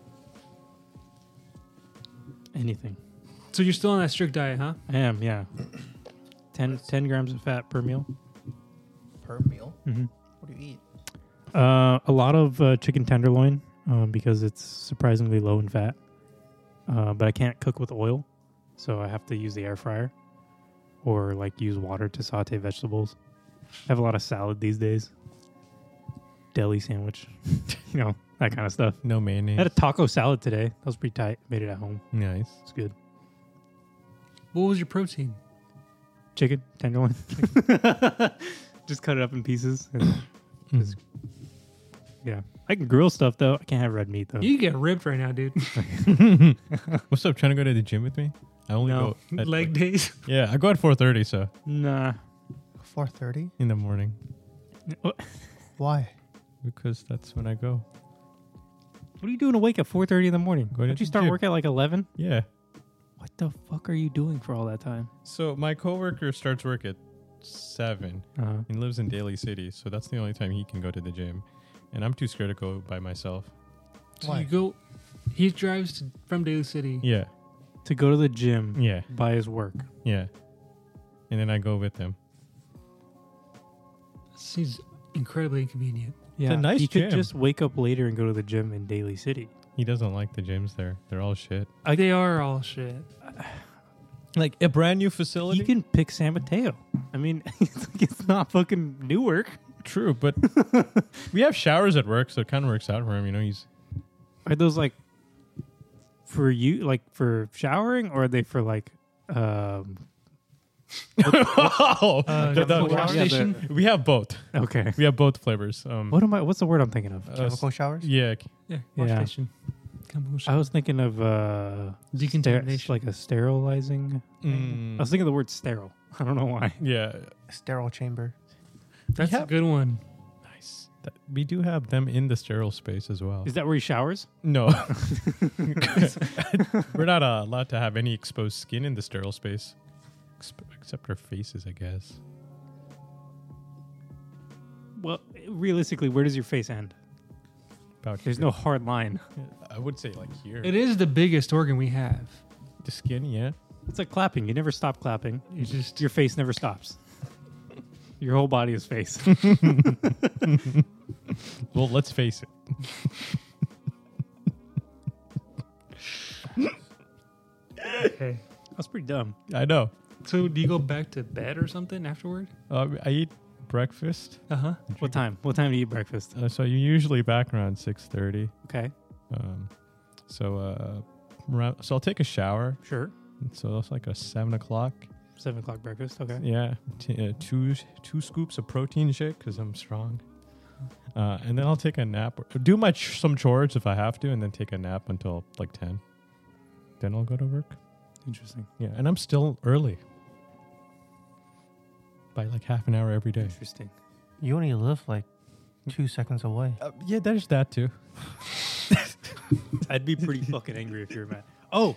B: anything.
A: So you're still on that strict diet, huh?
B: I am, yeah. 10 grams of fat per meal.
D: Per meal?
B: Mm-hmm.
D: What do you eat?
B: A lot of chicken tenderloin because it's surprisingly low in fat. But I can't cook with oil, so I have to use the air fryer or like use water to saute vegetables. I have a lot of salad these days. Deli sandwich, that kind of stuff.
C: No
B: I
C: mayonnaise.
B: had a taco salad today. That was pretty tight. Made it at home.
C: Nice.
B: It's good.
A: What was your protein?
B: Chicken tenderloin. Just cut it up in pieces. and just- yeah, I can grill stuff though. I can't have red meat though.
A: You get ripped right now, dude.
C: What's up? Trying to go to the gym with me? I only
B: No.
C: go at,
A: Leg days.
C: Yeah, I go at 4:30, so
B: Nah.
D: 4:30?
C: in the morning
B: What
D: Why?
C: because that's when I go.
B: are you doing awake at 4:30 in the morning?
C: Going
B: Don't
C: to
B: you
C: the
B: start
C: gym.
B: work at like 11?
C: Yeah.
B: What the fuck are you doing for all that time?
C: So my coworker starts work at 7
B: Uh,
C: and lives in Daly City, so that's the only time he can go to the gym, and I'm too scared to go by myself.
A: So
D: Why?
A: you go. He drives from Daly City.
C: Yeah.
B: to go to the gym
C: Yeah.
B: by his work.
C: Yeah. And then I go with him.
A: Seems incredibly inconvenient.
B: Yeah,
C: a nice
B: you could
C: gym.
B: just wake up later and go to the gym in Daly City.
C: He doesn't like the gyms there. They're all shit.
A: They are all shit.
C: Like a brand new facility.
B: You can pick San Mateo. I mean, it's not fucking Newark.
C: True, but we have showers at work, so it kind of works out for him. You know, he's
B: Are those like for you, like for showering, or are they for like?
A: The wash
B: yeah,
A: station.
C: we have both.
B: Okay.
C: We have both flavors.
B: What's the word I'm thinking of?
D: Chemical showers?
C: Yeah,
A: Yeah, wash
B: Yeah.
A: station.
B: I was thinking of
A: Decontamination.
B: like a sterilizing. I was thinking of the word sterile. I don't know why.
C: yeah.
D: Sterile chamber.
A: That's a
C: have-
A: good one.
C: Nice. We do have them in the sterile space as well.
B: Is that where he showers?
C: No, we're not allowed to have any exposed skin in the sterile space, except our faces, I guess.
B: Well, realistically, where does your face end?
C: About
B: There's
C: here.
B: no hard line.
C: I would say like here.
A: It is the biggest organ we have.
C: The skin, yeah.
B: It's like clapping. You never stop clapping.
A: You just
B: Your face never stops. Your whole body is face.
C: Well, let's face it.
A: okay.
B: That's pretty dumb.
C: I know.
A: So do you go back to bed or something afterward?
C: I eat breakfast,
A: Uh-huh.
B: What time? What time do you eat breakfast?
C: so you're usually back around 6:30.
B: Okay,
C: So I'll take a shower.
B: sure.
C: So that's like a 7 o'clock.
B: 7 o'clock breakfast. Okay.
C: Yeah, two scoops of protein shake because I'm strong. And then I'll take a nap, or do some chores if I have to, and then take a nap until like 10. Then I'll go to work.
B: Interesting.
C: Yeah, and I'm still early by like half an hour every day.
B: Interesting.
D: You only live like 2 seconds away.
C: Yeah, there's that too.
B: I'd be pretty fucking angry if you were mad. Oh,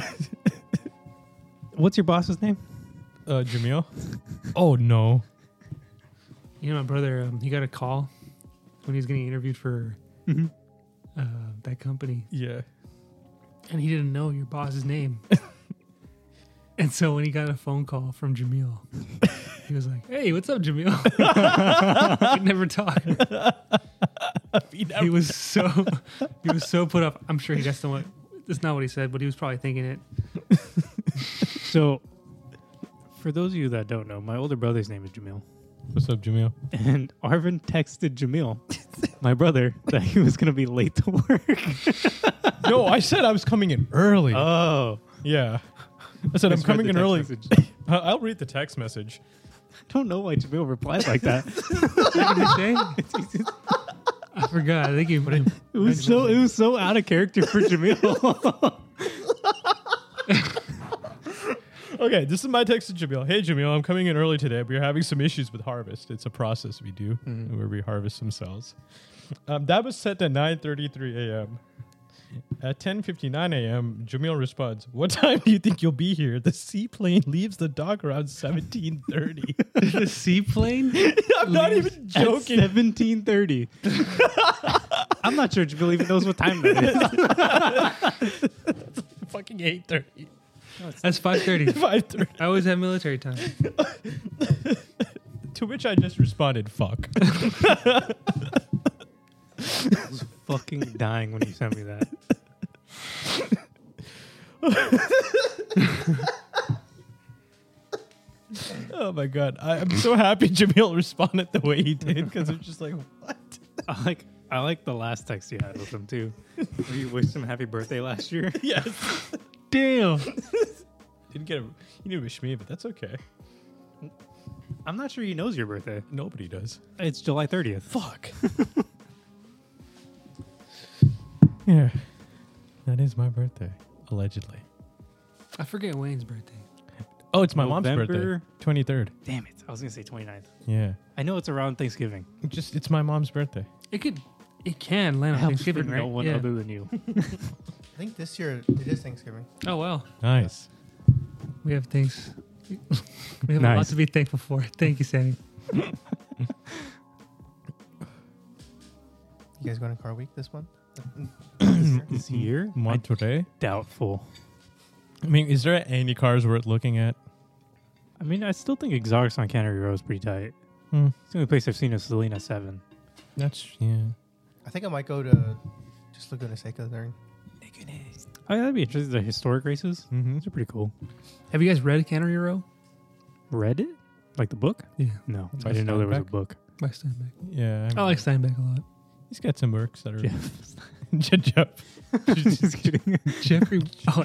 B: what's your boss's name?
C: Jamil? Oh no.
A: You know, my brother, he got a call when he was getting interviewed for that company,
C: Yeah.
A: and he didn't know your boss's name. And so when he got a phone call from Jamil, he was like, "Hey, what's up, Jamil?" We never talked. He was so put up. I'm sure that's not what he said, but he was probably thinking it.
B: So, for those of you that don't know, my older brother's name is Jamil.
C: What's up, Jamil?
B: And Arvin texted Jamil, my brother, that he was going to be late to work.
C: No, I said I was coming in early.
B: Oh.
C: Yeah. I said I'm
B: Just read
C: coming
B: the
C: in
B: text
C: early.
B: message.
C: I'll read the text message.
B: I don't know why Jamil replied like that.
A: What did he say? I forgot. I think he.
B: It was so out of character for Jamil.
C: Okay, this is my text to Jamil. Hey, Jamil, I'm coming in early today. We're having some issues with harvest. It's a process we do where we harvest some cells. That was set at 9:33 a.m. At 10:59 a.m., Jamil responds, "What time do you think you'll be here? The seaplane leaves the dock around 17:30."
A: The seaplane?
C: I'm not even joking.
B: 17:30. I'm not sure Jamil even knows what time that is.
C: Fucking 8:30.
A: That's 5:30.
C: 5:30.
A: I always have military time.
C: To which I just responded, "Fuck."
B: I was fucking dying when you sent me that.
C: Oh my god, I'm so happy Jamil responded the way he did because it's just like, what?
B: I like the last text you had with him too. Where you wished him happy birthday last year.
C: Yes.
A: Damn.
C: He didn't wish me, but that's okay.
B: I'm not sure he knows your birthday.
C: Nobody does.
B: It's July 30th.
C: Fuck. Yeah, that is my birthday, allegedly.
A: I forget Wayne's birthday.
C: Oh, it's my mom's
B: November-
C: birthday, 23rd.
B: Damn it. I was going to say 29th.
C: Yeah,
B: I know it's around Thanksgiving.
C: it's my mom's birthday.
A: It can land on
B: Helps
A: Thanksgiving,
B: for
A: right?
B: no one
A: Yeah.
B: other than you.
D: I think this year it is Thanksgiving.
A: Oh well,
C: Nice.
A: we have things. We have a lot
B: Nice.
A: to be thankful for. Thank you, Sammy.
D: You guys going to car week this month?
B: This year?
C: Monterey.
B: Doubtful.
C: I mean, is there any cars worth looking at?
B: I mean, I still think exotics on Cannery Row is pretty tight.
C: Hmm.
B: It's the only place I've seen is Selena 7.
C: That's yeah.
D: I think I might go to just Laguna Seca there.
B: Oh, yeah, that'd be interesting. The historic races.
C: Mm-hmm.
B: Those are pretty cool.
A: Have you guys read Cannery Row?
B: Read it? Like the book?
A: Yeah,
B: No.
C: By
B: I didn't know there was a
C: Steinbeck?
B: book.
A: by Steinbeck.
C: Yeah.
A: I like Steinbeck a lot.
C: He's got some works that are.
B: Jeff.
C: Jeff.
B: Just kidding.
A: Jeffrey. Oh,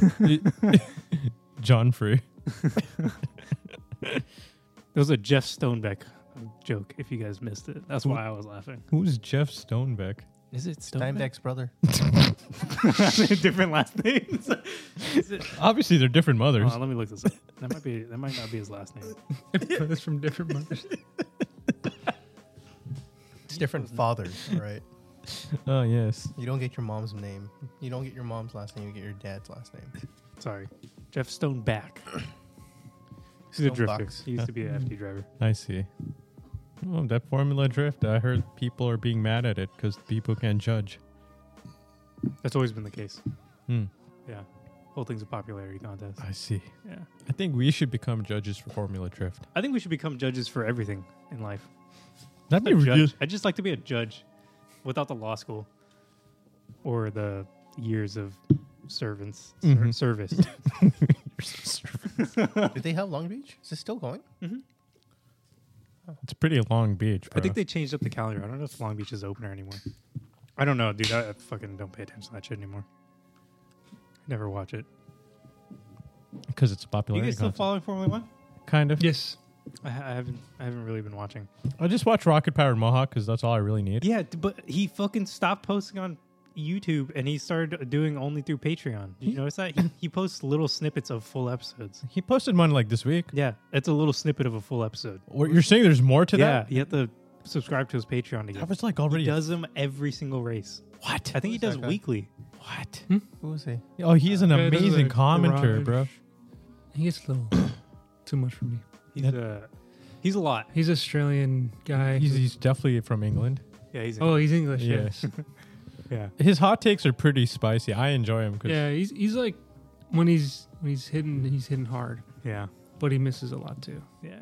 C: John Free.
B: There was a Jeff Stonebeck joke, if you guys missed it. That's why I was laughing.
C: Who's Jeff Stonebeck?
B: Is it Stonebeck?
D: Steinbeck's brother.
B: Different last names. Is it?
C: Obviously, they're different mothers.
B: Hold on, let me look this up. That might not be his last name.
A: it's from different mothers.
D: It's different fathers, all right?
C: Oh yes.
D: You don't get your mom's name. You don't get your mom's last name. You get your dad's last name.
B: Sorry. Jeff Stoneback. He's a drifter.
D: Stonebacks.
B: He used to be an FD driver.
C: I see. Oh, that Formula Drift. I heard people are being mad at it because people can't judge.
B: That's always been the case.
C: Hmm.
B: Yeah. Whole thing's a popularity contest.
C: I see.
B: Yeah.
C: I think we should become judges for Formula Drift.
B: I think we should become judges for everything in life.
C: That'd be
B: A judge.
C: ridiculous.
B: I'd just like to be a judge without the law school or the years of service.
D: Did they have Long Beach? Is it still going?
C: It's a pretty long beach, bro.
B: I think they changed up the calendar. I don't know if Long Beach is opener anymore. I don't know, dude. I fucking don't pay attention to that shit anymore. Never watch it.
C: because it's a
B: You
C: popularity
B: guys still
C: contest.
B: following Formula One?
C: Kind of.
A: Yes.
B: I haven't really been watching.
C: I just watch Rocket Powered Mohawk because that's all I really need.
B: Yeah, but he fucking stopped posting on YouTube and he started doing only through Patreon. Did you notice that? He posts little snippets of full episodes.
C: He posted one like this week.
B: Yeah, it's a little snippet of a full episode.
C: Or you're saying there's more to
B: Yeah,
C: that?
B: you have to subscribe to his Patreon to
C: That
B: get.
C: was like already.
B: He does them every single race.
C: What?
B: I think he
D: Who's
B: does
D: that guy?
B: weekly.
C: What?
D: Who was he?
C: Oh, he's an
A: Yeah, this is
C: amazing
A: a
C: commenter,
A: garage.
C: bro.
A: He gets a little too much for me.
B: He's a lot.
A: He's Australian guy.
C: He's definitely from England.
B: Yeah, he's
A: oh, he's English.
C: Yes.
B: yeah.
C: His hot takes are pretty spicy. I enjoy him because
A: Yeah, he's like when he's hitting hard,
B: Yeah.
A: but he misses a lot too.
B: Yeah.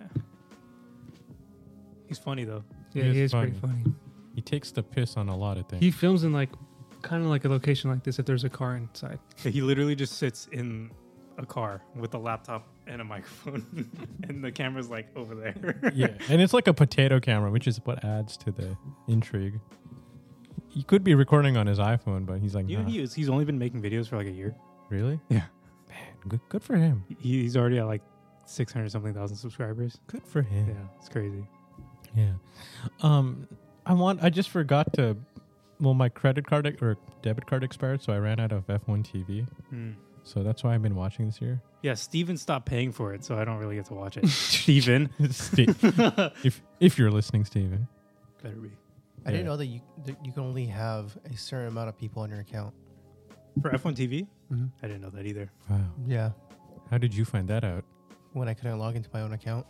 B: He's funny though.
A: Yeah,
C: He
A: he
C: is
A: is pretty funny.
C: he takes the piss on a lot of things.
A: He films in like kind of like a location like this if there's a car inside.
B: He literally just sits in a car with a laptop and a microphone, and the camera's like over there.
C: Yeah, and it's like a potato camera, which is what adds to the intrigue. He could be recording on his iPhone, but he's like,
B: You know,
C: nah.
B: he's only been making videos for like a year.
C: Really?
B: Yeah.
C: Man, good for him.
B: He's already at like 600 something thousand subscribers.
C: Good for him.
B: Yeah, it's crazy.
C: Yeah. I just forgot to. Well, my credit card or debit card expired, so I ran out of F1 TV. So that's why I've been watching this year.
B: Yeah, Steven stopped paying for it, so I don't really get to watch it. Steven.
C: if you're listening, Steven.
B: Better be.
D: I didn't know that you can only have a certain amount of people on your account.
B: For F1 TV?
D: Mm-hmm.
B: I didn't know that either.
C: Wow.
D: Yeah,
C: How did you find that out?
D: when I couldn't log into my own account,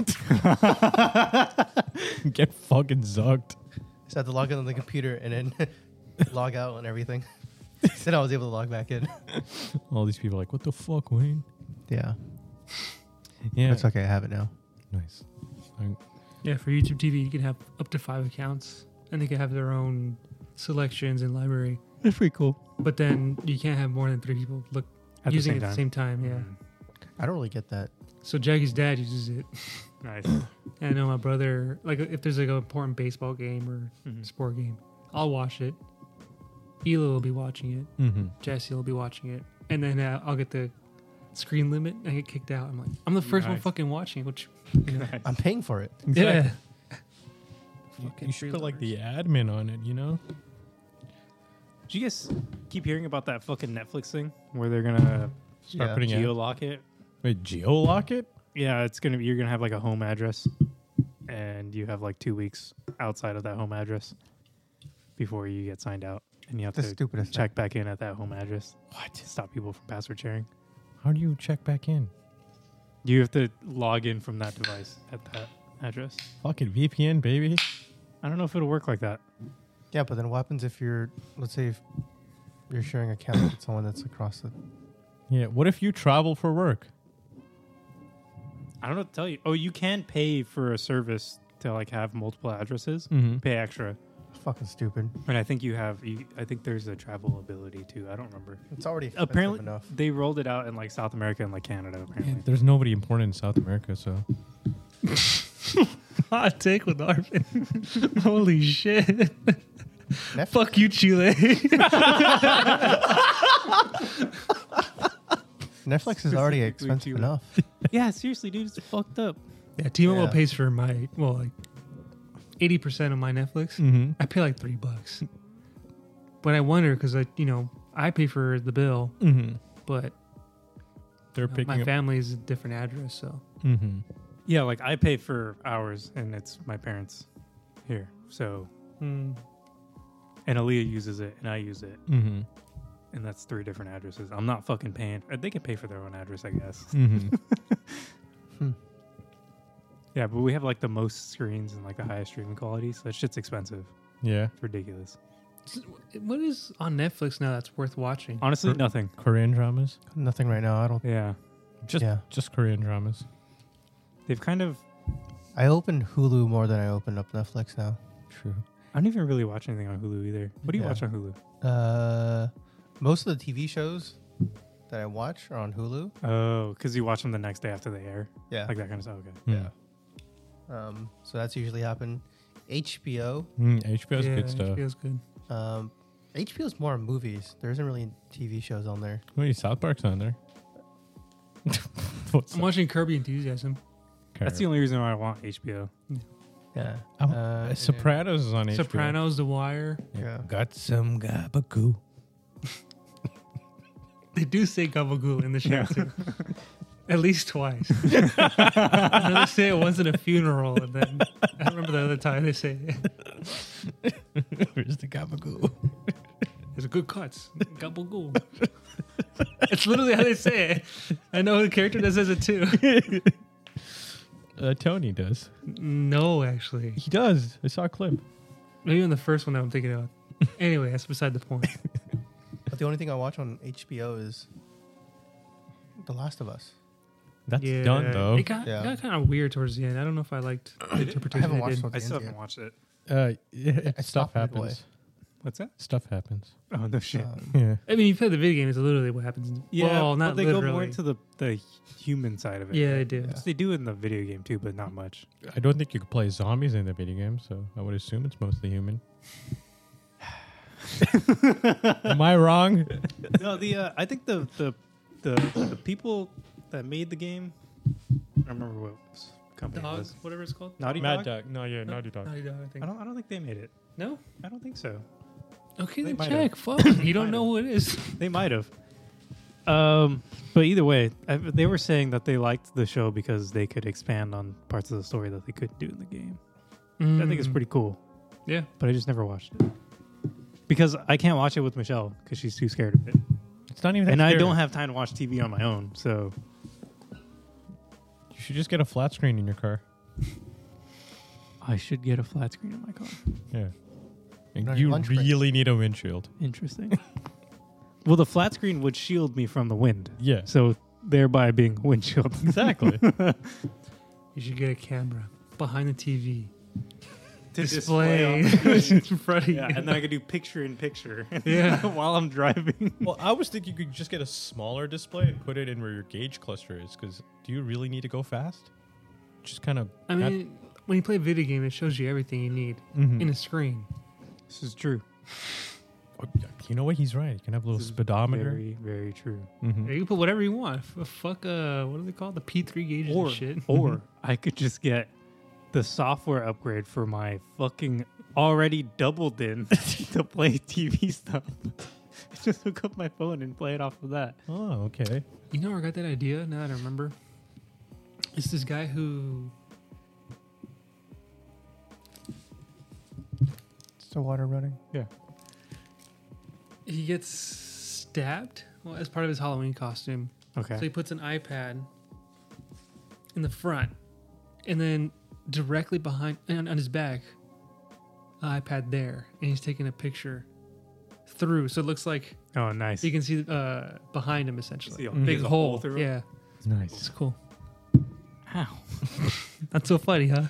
C: Get fucking zucked.
D: so I had to log in on the computer and then log out and everything. Then I was able to log back in.
C: All these people are like, what the fuck, Wayne?
D: Yeah,
C: Yeah.
D: it's okay. I have it now.
C: Nice.
A: Yeah, for YouTube TV, you can have up to 5 accounts, and they can have their own selections and library.
B: That's pretty cool.
A: But then you can't have more than 3 people look
B: At
A: using
B: the
A: it
B: same
A: at the
B: time.
A: same time. Yeah.
D: I don't really get that.
A: So Jackie's dad uses it.
B: Nice.
A: And I know my brother, like if there's like an important baseball game or
B: Mhm.
A: sport game, I'll watch it. Ela will be watching it.
C: Mm-hmm.
A: Jesse will be watching it. And then I'll get the screen limit and I get kicked out. I'm like, I'm the first one
B: Nice.
A: fucking watching it, which, you know,
D: I'm paying for it.
A: yeah.
C: You should put like the admin on it, you know?
B: Did you guys keep hearing about that fucking Netflix thing where they're gonna
C: Start
D: Yeah.
C: putting it.
B: geolock it?
C: Wait, geolock it?
B: Yeah, you're gonna have like a home address, and you have like 2 weeks outside of that home address before you get signed out, and you have
D: The
B: to
D: stupidest thing.
B: check back in at that home address. What? Stop people from password sharing.
C: How do you check back in?
B: You have to log in from that device at that address.
C: Fucking VPN, baby.
B: I don't know if it'll work like that.
D: Yeah, but then what happens if let's say if you're sharing an account with someone that's across the...
C: Yeah. What if you travel for work?
B: I don't know what to tell you. Oh, you can pay for a service to like have multiple addresses,
C: Mm-hmm.
B: pay extra.
D: Fucking stupid.
B: And I think I think there's a travel ability too. I don't remember.
D: It's already expensive
B: Apparently,
D: enough.
B: they rolled it out in like South America and like Canada. Apparently,
C: There's nobody important in South America, so
A: Hot take with Arvin. Holy shit.
D: Netflix,
A: Fuck you, Chile.
D: Netflix is already
B: Specifically
D: expensive
B: Chile.
D: enough.
B: yeah, seriously, dude, it's fucked up.
A: Yeah, T-Mobile
D: Yeah.
A: pays for my, like 80% of my Netflix.
C: mm-hmm.
A: I pay like $3. But I wonder because I pay for the bill,
C: Mm-hmm.
A: but
C: They're picking
A: my
C: up.
A: family's a different address, so
C: Mm-hmm.
B: Yeah, like I pay for hours, and it's my parents here. So, and Aaliyah uses it, and I use it,
C: Mm-hmm.
B: and that's 3 different addresses. I'm not fucking paying. They can pay for their own address, I guess.
C: Mm-hmm.
B: Yeah, but we have like the most screens and like the highest streaming quality, so that shit's expensive.
C: Yeah.
B: It's ridiculous.
A: what is on Netflix now that's worth watching?
B: Honestly,
C: For-
B: nothing.
C: Korean dramas.
D: Nothing right now. I don't.
B: Yeah,
C: Just Korean dramas.
B: they've kind of.
D: I open Hulu more than I open up Netflix now.
C: True.
B: I don't even really watch anything on Hulu either. What do you
D: Yeah.
B: watch on Hulu?
D: Most of the TV shows that I watch are on Hulu.
B: Oh, because you watch them the next day after they air,
D: Yeah.
B: like that kind of stuff. Okay.
C: Yeah.
D: So that's usually happen. HBO.
C: HBO's good stuff.
A: Feels good.
D: HBO's more movies. There isn't really TV shows on there.
C: Wait, South Park's on there. What's
A: I'm watching Kirby Enthusiasm.
B: That's the only reason why I want HBO.
D: Yeah.
C: Sopranos is on HBO.
A: Sopranos, The Wire.
D: Yeah.
C: Got some gabagoo.
A: They do say gabagool in the show too. At least twice. I know they say it once in a funeral, and then I don't remember the other time they say it.
C: Where's the gabagoo?
A: It's a good cuts. Gabagool. It's literally how they say it. I know the character that says it too.
C: Tony does.
A: No, actually.
C: He does. I saw a clip.
A: Maybe in the first one that I'm thinking of. Anyway, that's beside the point.
D: But the only thing I watch on HBO is The Last of Us.
C: That's done though.
A: It got kind of weird towards the end. I don't know if I liked the
D: I
A: interpretation
D: haven't
A: they
D: watched
A: did.
D: it.
B: I still
D: Yeah.
B: haven't watched it.
C: Stuff
D: stopped midway.
C: happens.
B: What's that?
C: Stuff happens.
B: Oh no shit.
C: Yeah.
A: I mean, you play the video game, it's literally what happens. Well, not
B: but they
A: literally.
B: go more into the human side of it.
A: Yeah,
B: right?
A: they do.
D: Yeah.
B: Which they do in the video game too, but not much.
C: I don't think you could play zombies in the video game, so I would assume it's mostly human. Am I wrong?
B: No, I think the people that made the game. I don't remember what company it
A: Dog,
B: was.
A: whatever it's called.
B: Naughty Dog.
C: No, yeah, Naughty Dog.
A: Naughty Dog, I think.
B: I don't think they made it.
A: No?
B: I don't think so.
A: Okay,
B: They
A: then
B: might
A: check.
B: have.
A: Fuck. You don't know who it is.
B: They might have. But either way, they were saying that they liked the show because they could expand on parts of the story that they couldn't do in the game. I think it's pretty cool,
A: Yeah.
B: but I just never watched it because I can't watch it with Michelle because she's too scared of it,
C: It's not even that
B: and I
C: scary.
B: don't have time to watch TV on my own. So
C: You should just get a flat screen in your car.
B: I should get a flat screen in my car.
C: Yeah. And
D: On your
C: you
D: lunch break.
C: really need a windshield.
B: Interesting. Well, the flat screen would shield me from the wind,
C: Yeah.
B: so thereby being a windshield.
C: Exactly.
A: You should get a camera behind the TV.
B: To
A: Display
B: on the
A: in front of you.
B: Yeah, and then I could do picture in picture.
A: Yeah.
B: while I'm driving.
C: Well, I was thinking you could just get a smaller display and put it in where your gauge cluster is. Because do you really need to go fast? Just kind of.
A: I mean, when you play a video game, it shows you everything you need in a screen.
B: This is true.
C: You know what? He's right. You can have a little
B: This is
C: speedometer.
B: Very, very true.
C: Mhm.
A: You can put whatever you want. Fuck, what are they called? The P3 gauges and shit.
B: Or I could just get the software upgrade for my fucking already doubled in to play TV stuff. Just hook up my phone and play it off of that.
C: Oh, okay.
A: You know where I got that idea? Now that I remember. It's this guy who...
D: Is the water running?
B: Yeah.
A: He gets stabbed as part of his Halloween costume.
B: Okay.
A: So he puts an iPad in the front, and then directly behind on his back, an iPad there, and he's taking a picture through. So it looks like
B: Oh, nice.
A: you can see behind him essentially.
B: See a
A: Big
B: there's a
A: hole.
B: through it?
A: Yeah,
C: Nice.
A: it's cool.
B: How?
A: Not so funny, huh?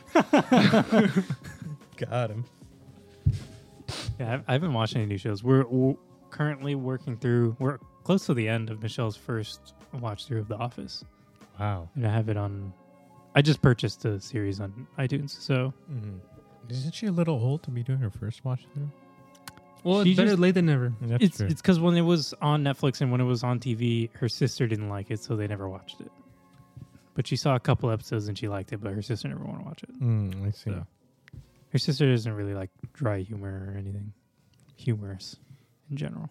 C: Got him.
B: Yeah, I haven't watched any new shows. We're currently working through. We're close to the end of Michelle's first watch through of The Office,
C: Wow.
B: and I have it on. I just purchased the series on iTunes, so
C: Mm-hmm. Isn't she a little old to be doing her first watch through?
A: Well,
B: She
A: it's better
B: just-
A: late than never.
C: That's
B: it's
C: true.
B: because when it was on Netflix and when it was on TV, her sister didn't like it, so they never watched it. But she saw a couple episodes and she liked it, but her sister never wanted to watch it.
C: I see.
B: So. Her sister doesn't really like dry humor or anything humorous in general.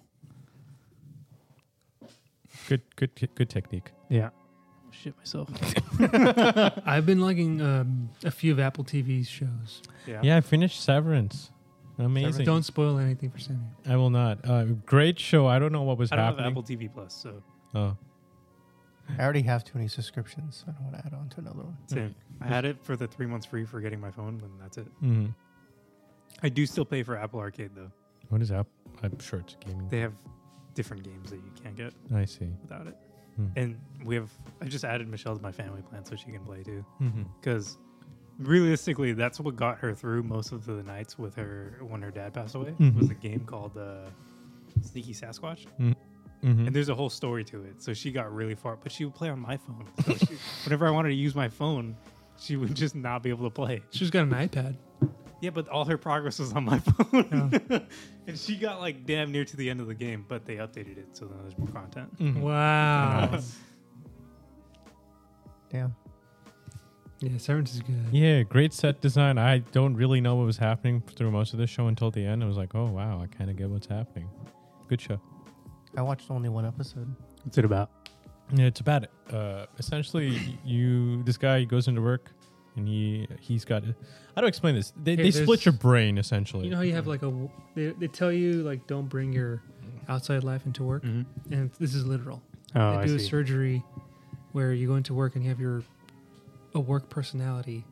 C: Good technique.
B: Yeah. Oh, shit myself.
A: I've been liking a few of Apple TV's shows.
C: Yeah, I finished Severance. Amazing.
A: Don't spoil anything for Sammy.
C: I will not. Great show. I don't know what was
B: I don't have
C: happening.
B: Apple TV Plus, so
C: Oh.
D: I already have too many subscriptions. So I don't want to add on to another one.
B: same. I had it for the 3 months free for getting my phone, and that's it.
C: Mm-hmm.
B: I do still pay for Apple Arcade though.
C: What is App? I'm sure it's gaming.
B: They have different games that you can't get
C: I see.
B: without it.
C: Hmm.
B: And I just added Michelle to my family plan so she can play too.
C: Mm-hmm.
B: Because realistically, that's what got her through most of the nights with her when her dad passed away.
C: Mhm.
B: Was a game called Sneaky Sasquatch,
C: Mm-hmm.
B: and there's a whole story to it. So she got really far, but she would play on my phone. So whenever I wanted to use my phone, she would just not be able to play.
A: She's got an iPad.
B: Yeah, but all her progress was on my phone,
A: Oh.
B: and she got like damn near to the end of the game. But they updated it, so then there's more content.
C: Mm-hmm.
A: Wow.
D: Damn.
A: Yeah, Severance is good.
C: Yeah, great set design. I don't really know what was happening through most of the show until the end. I was like, oh, wow, I kind of get what's happening. Good show.
D: I watched only one episode.
B: What's it about?
C: Yeah, it's about it. Essentially, this guy goes into work and he's got. How do I explain this? They
A: Hey,
C: split
A: there's-
C: your brain essentially.
A: You know how you have like they tell you like don't bring your outside life into work,
B: Mm-hmm.
A: and this is literal.
B: Oh,
A: They
B: I
A: do a
B: see.
A: surgery where you go into work and you have a work personality,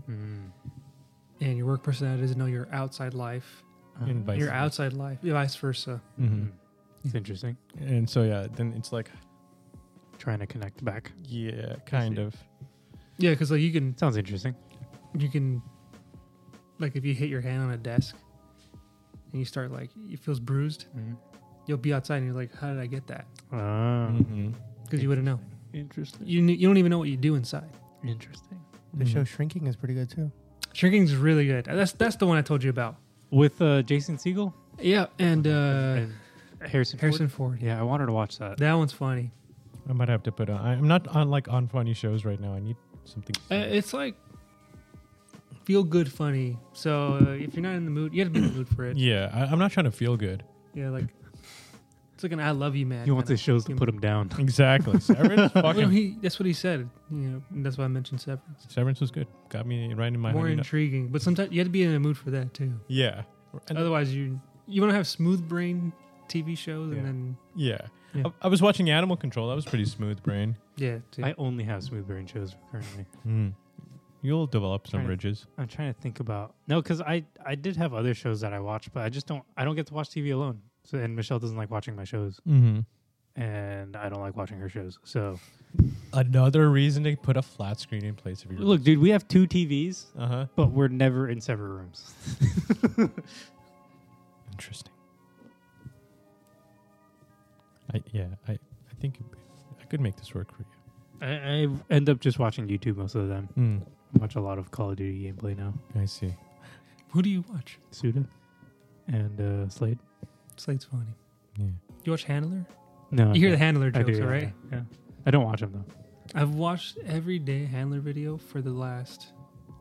A: and your work personality doesn't know your outside life.
C: And vice
A: Your
C: versa.
A: outside life, vice versa.
C: Mhm.
B: It's interesting.
C: And so yeah, then it's like
B: Trying to connect back.
C: yeah, kind
B: see.
C: of.
A: Yeah, because like you
B: Sounds interesting.
A: can like if you hit your hand on a desk and you start like it feels bruised, you'll be outside and you're like, how did I get that?
C: Mhm.
A: Because you wouldn't know.
B: Interesting.
A: You don't even know what you do inside.
B: Interesting.
D: The
C: Mhm.
D: show Shrinking is pretty good too.
A: Shrinking is really good. That's the one I told you about.
B: With Jason Segel
A: Yeah, and
B: and Harrison.
A: Harrison
B: Ford?
A: Ford.
B: Yeah, I wanted to watch that.
A: That one's funny.
C: I might have to put on. I'm not on funny shows right now. I need something.
A: It's like feel good funny. So if you're not in the mood, you have to be in the mood for it.
C: Yeah, I'm not trying to feel good.
A: Yeah, like it's like an "I love you, man."
B: He wants
A: kinda
B: his shows to
A: humor.
B: put him down.
C: Exactly. Severance,
A: Well,
C: fucking
A: that's what he said. You know, and that's why I mentioned Severance.
C: Severance was good. Got me right in my
A: More
C: honey nut.
A: intriguing, but sometimes you have to be in a mood for that too.
C: Yeah. And-
A: Otherwise, you want to have smooth brain TV shows,
C: Yeah.
A: and then
C: yeah.
A: Yeah.
C: I was watching Animal Control. That was pretty smooth brain.
A: yeah,
B: I only have smooth brain shows currently.
C: You'll develop some
B: Trying to-
C: bridges.
B: I'm trying to think about because I did have other shows that I watched, but I don't get to watch TV alone. So and Michelle doesn't like watching my shows,
C: Mm-hmm.
B: and I don't like watching her shows. So
C: Another reason to put a flat screen in place of your
B: look, dude, we have 2 TVs,
C: Uh-huh.
B: but we're never in separate rooms.
C: Interesting. I think I could make this work for you.
B: I end up just watching YouTube most of the time. I watch a lot of Call of Duty gameplay now.
C: I see.
A: who do you watch?
B: Suda and Slade.
A: Slate's funny.
C: Yeah.
A: You watch Handler?
B: No,
A: You hear
B: I
A: the Handler
B: I
A: jokes,
B: do,
A: all
B: yeah,
A: right?
B: Yeah. I don't watch them though.
A: I've watched every day Handler video for the last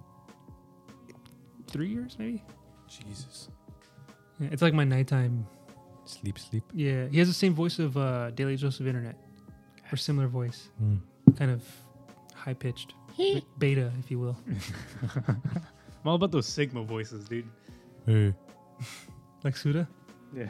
A: 3 years, maybe.
C: Jesus.
A: Yeah, it's like my nighttime.
C: Sleep.
A: Yeah, he has the same voice of Daily Joseph Internet, or similar voice, kind of high pitched, beta, if you will.
B: I'm all about those Sigma voices, dude.
C: Hey.
A: Like Suda.
B: Yeah.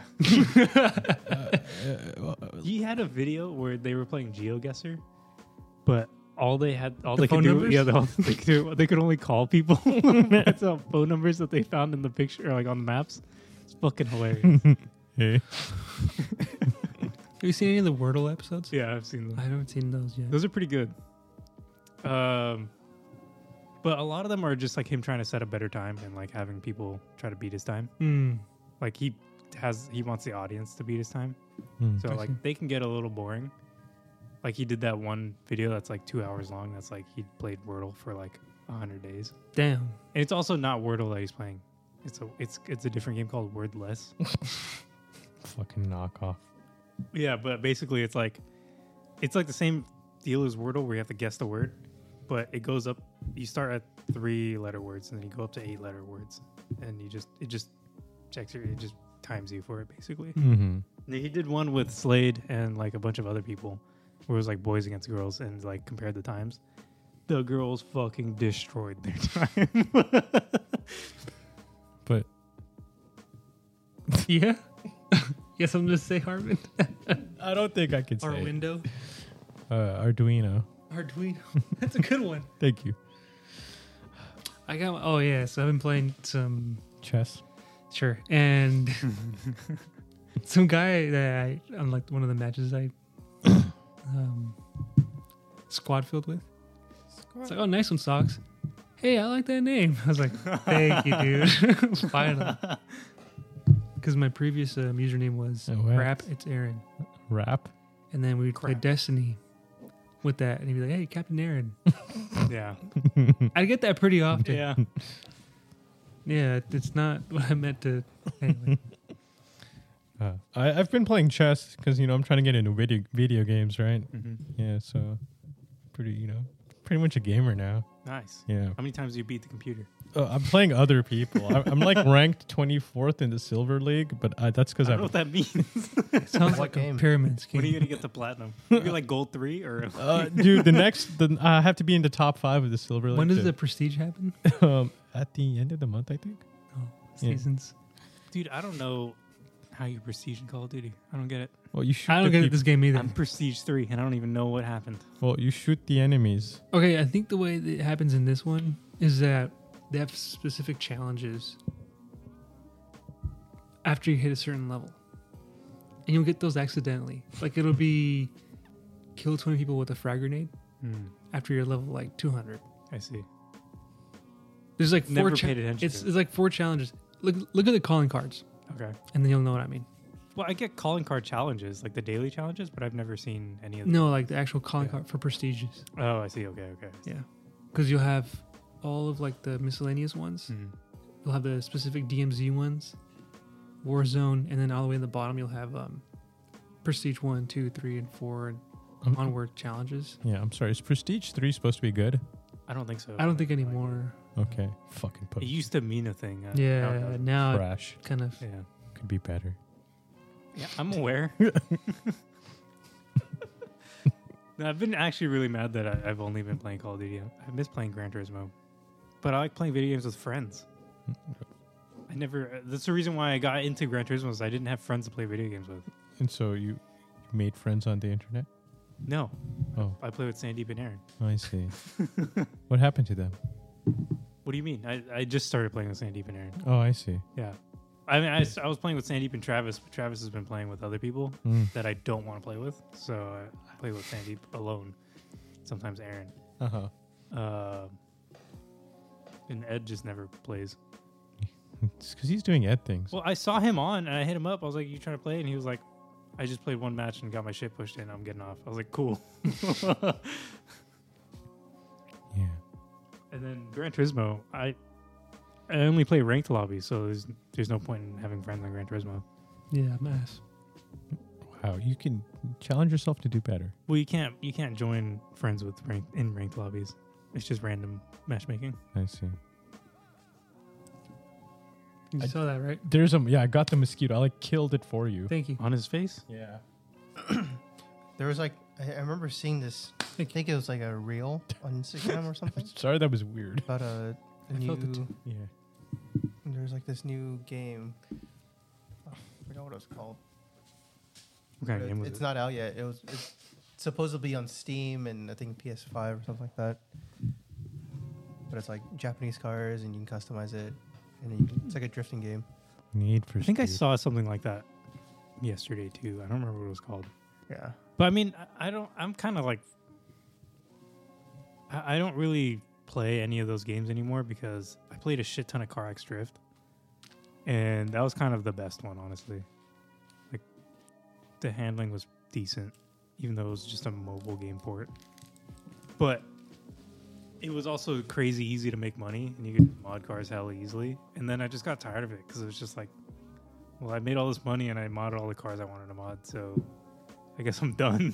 B: He had a video where they were playing GeoGuessr, but all they
A: The
B: could
A: phone
B: do,
A: numbers?
B: yeah, they could only call people. That's all phone numbers that they found in the picture, or like on the maps. It's fucking hilarious.
C: Hey.
A: Have you seen any of the Wordle episodes?
B: Yeah, I've seen
A: I
B: them.
A: haven't seen those yet.
B: Those are pretty good. But a lot of them are just like him trying to set a better time and like having people try to beat his time.
A: Mm.
B: Like he wants the audience to beat his time.
C: Hmm.
B: So
A: I
B: like
A: see.
B: they can get a little boring. Like he did that one video that's like 2 hours long. That's like he played Wordle for like 100 days.
A: Damn.
B: And it's also not Wordle that he's playing. It's a different game called Wordless.
C: Fucking knockoff.
B: Yeah, but basically it's like the same deal as Wordle where you have to guess the word, but it goes up. You start at 3-letter words and then you go up to 8-letter words, and it just times you for it basically.
C: Mm-hmm.
B: He did one with Slade and like a bunch of other people, where it was like boys against girls and like compared the times. The girls fucking destroyed their time.
C: But
A: Yeah. You have something to say, Harvin?
C: I don't think I could say it.
A: Arduino.
C: Arduino.
A: Arduino. That's a good one.
C: Thank you.
A: I got. Oh yeah. So I've been playing some.
C: Chess.
A: Sure. And some guy that on like one of the matches I squad filled with. It's like, oh, nice one, Socks. Hey, I like that name. I was like, thank you, dude. Finally. Because my previous username was
C: Oh, wow.
A: Crap, it's Aaron.
C: Rap.
A: And then we would play
B: Crap.
A: Destiny with that. And he'd be like, hey, Captain Aaron.
B: Yeah.
A: I get that pretty often.
B: Yeah.
A: Yeah, it's not what I meant to. Anyway.
C: I've been playing chess because I'm trying to get into video games, right?
B: Hmm.
C: Yeah, so pretty much a gamer now.
B: Nice.
C: Yeah,
B: How many times do you beat the computer?
C: I'm playing other people. I'm like ranked 24th in the Silver League, but that's because
B: I don't know what that means.
A: Sounds
D: What
A: like
D: game?
A: a pyramid
B: When are you
A: scheme.
B: gonna get to platinum? You're like gold 3 or
C: dude. I have to be in the top 5 of the Silver League.
A: When does the prestige happen?
C: At the end of the month, I think.
A: Oh,
C: Yeah.
A: seasons.
B: dude? I don't know how you prestige in Call of Duty. I don't get it.
C: Well, you shoot.
A: I don't
C: the
A: get
C: peop-
A: this game either.
B: I'm prestige 3 and I don't even know what happened.
C: Well, you shoot the enemies.
A: Okay, I think the way that it happens in this one is that they have specific challenges after you hit a certain level. And you'll get those accidentally. Like it'll be kill 20 people with a frag grenade after you're level like 200.
B: I see.
A: There's like
B: Never
A: four
B: paid attention
A: it's
B: to it.
A: like 4 challenges. Look at the calling cards
B: Okay.
A: and then you'll know what I mean.
B: Well, I get calling card challenges, like the daily challenges, but I've never seen any of them.
A: No, like the actual calling
B: Yeah.
A: card for prestiges.
B: Oh, I see. Okay.
A: Yeah. Cuz you'll have all of like the miscellaneous ones.
B: Mhm.
A: You'll have the specific DMZ ones, Warzone, and then all the way in the bottom you'll have Prestige 1, 2, 3, and 4 and
C: Um,
A: onward challenges.
C: Yeah, I'm sorry. Is Prestige 3 supposed to be good?
B: I don't think so.
A: I don't think anymore.
C: Okay, fucking
B: It
C: put
B: used to mean a thing.
A: Yeah, now it
C: crash.
A: kind of.
B: Yeah.
C: Could be better.
B: Yeah, I'm aware. No, I've been actually really mad that I've only been playing Call of Duty. I miss playing Gran Turismo, but I like playing video games with friends. I never. That's the reason why I got into Gran Turismo. Was I didn't have friends to play video games with.
C: And so you made friends on the internet?
B: No,
C: Oh,
B: I play with Sandeep and Aaron.
C: I see. What happened to them?
B: What do you mean? I just started playing with Sandeep and Aaron.
C: Oh, I see.
B: Yeah. I mean, I was playing with Sandeep and Travis, but Travis has been playing with other people
C: Mm.
B: that I don't want to play with. So I play with Sandeep alone. Sometimes Aaron.
C: Uh-huh.
B: And Ed just never plays.
C: It's because he's doing Ed things.
B: Well, I saw him on and I hit him up. I was like, "You trying to play?" And he was like, "I just played one match and got my shit pushed in. I'm getting off." I was like, "Cool."
C: Yeah.
B: And then Gran Turismo, I only play ranked lobbies, so there's no point in having friends on Gran Turismo.
A: Yeah, mass.
C: Wow, you can challenge yourself to do better.
B: Well, you can't join friends with ranked lobbies. It's just random matchmaking.
C: I see.
A: You
C: I-
A: saw that, right?
C: There's I got the mosquito. I like killed it for you.
A: Thank you.
B: On his face?
C: Yeah.
D: There was like I remember seeing this. I
A: Thank
D: think it was like a reel on Instagram or something
C: Sorry, that was weird.
D: about a
A: I felt it
D: new.
A: too.
C: Yeah.
D: There's like this new game. Oh, I forgot what it was called.
B: What kind of
D: But
B: game was
D: it's
B: it?
D: not out yet. It's supposed to be on Steam and I think PS5 or something like that. But it's like Japanese cars and you can customize it, and then it's like a drifting game.
C: Need for
B: I think I
C: Speed.
B: saw something like that yesterday too. I don't remember what it was called.
D: Yeah.
B: But I mean, I don't. I'm kind of like, I don't really play any of those games anymore because I played a shit ton of Car X Drift, and that was kind of the best one, honestly. Like, the handling was decent, even though it was just a mobile game port. But it was also crazy easy to make money, and you could mod cars hella easily. And then I just got tired of it because it was just like, well, I made all this money and I modded all the cars I wanted to mod, so I guess I'm done.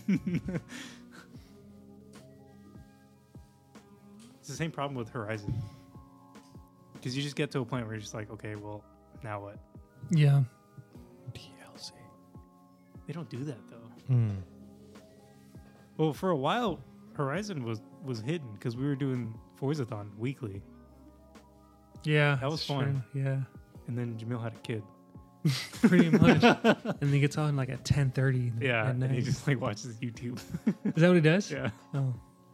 B: It's the same problem with Horizon. Because you just get to a point where you're just like, okay, well, now what?
A: Yeah.
C: DLC.
B: They don't do that, though.
C: Hmm.
B: Well, for a while, Horizon was hidden because we were doing Forzathon weekly.
A: Yeah.
B: That was
A: it's
B: fun.
A: true. Yeah.
B: And then Jamil had a kid.
A: Pretty much. And he gets on like at 10:30.
B: Yeah,
A: at
B: and he
A: night.
B: just like watches YouTube.
A: Is that what he does?
B: Yeah.
A: Oh.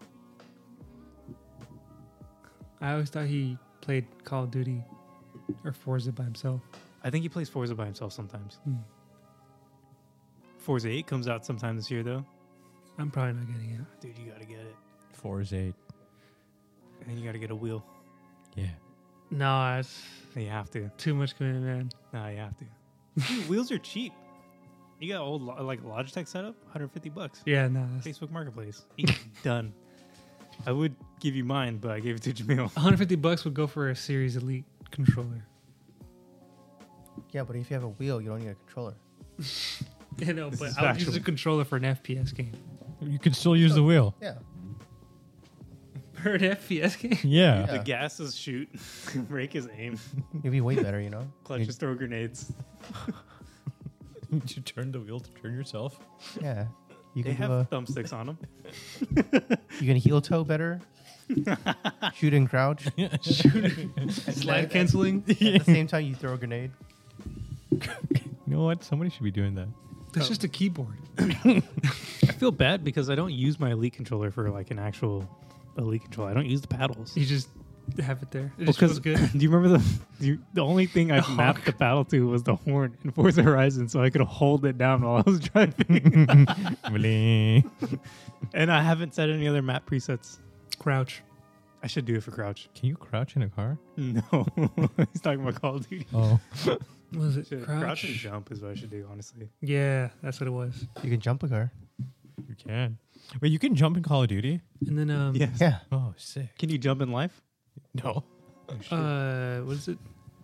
A: I always thought he played Call of Duty or Forza by himself.
B: I think he plays Forza by himself sometimes.
A: Hmm.
B: Forza 8 comes out sometime this year, though.
A: I'm probably not getting it.
B: Dude, you gotta get it.
C: Forza 8.
B: And you gotta get a wheel.
C: Yeah.
A: No, it's
B: You have to.
A: too much commitment, man.
B: Nah, you have to. Dude, wheels are cheap. You got old like Logitech setup, $150.
A: Yeah, no. That's
B: Facebook Marketplace. Easy, done. I would give you mine, but I gave it to Jamil.
A: $150 would go for a Series Elite controller.
D: Yeah, but if you have a wheel, you don't need a controller.
A: You know,
B: This
A: but
B: is
A: I would use
B: factual.
A: a controller for an FPS game.
C: You can still use the wheel.
D: Yeah.
A: For an FPS game?
C: Yeah.
B: The gas is shoot, brake is aim,
D: It'd be way better, you know?
B: clutch is throw grenades.
C: Did you turn the wheel to turn yourself?
D: Yeah. You
B: They
D: can
B: have
D: do
B: thumbsticks on them.
D: you can heel toe better. Shoot and crouch.
A: Slide canceling?
D: At the same time, you throw a grenade.
C: You know what? Somebody should be doing that.
A: That's just a keyboard.
B: I feel bad because I don't use my Elite controller for like an actual Elite controller. I don't use the paddles.
A: You just have it there. It
B: Well,
A: just feels good.
B: do you remember the only thing I
A: The
B: mapped
A: honk.
B: the paddle to was the horn in Forza Horizon, so I could hold it down while I was driving.
C: Really?
B: And I haven't set any other map presets.
A: Crouch.
B: I should do it for crouch.
C: Can you crouch in a car?
B: No, he's talking about Call of Duty.
C: Oh.
A: What was it?
B: Shit,
A: Crouch?
B: crouch and jump is what I should do, honestly.
A: Yeah, that's what it was.
D: You can jump a car.
C: You can. Wait, you can jump in Call of Duty?
A: And then,
B: Yes.
D: Yeah.
C: Oh, sick.
B: Can you jump in life?
C: No.
A: what is it?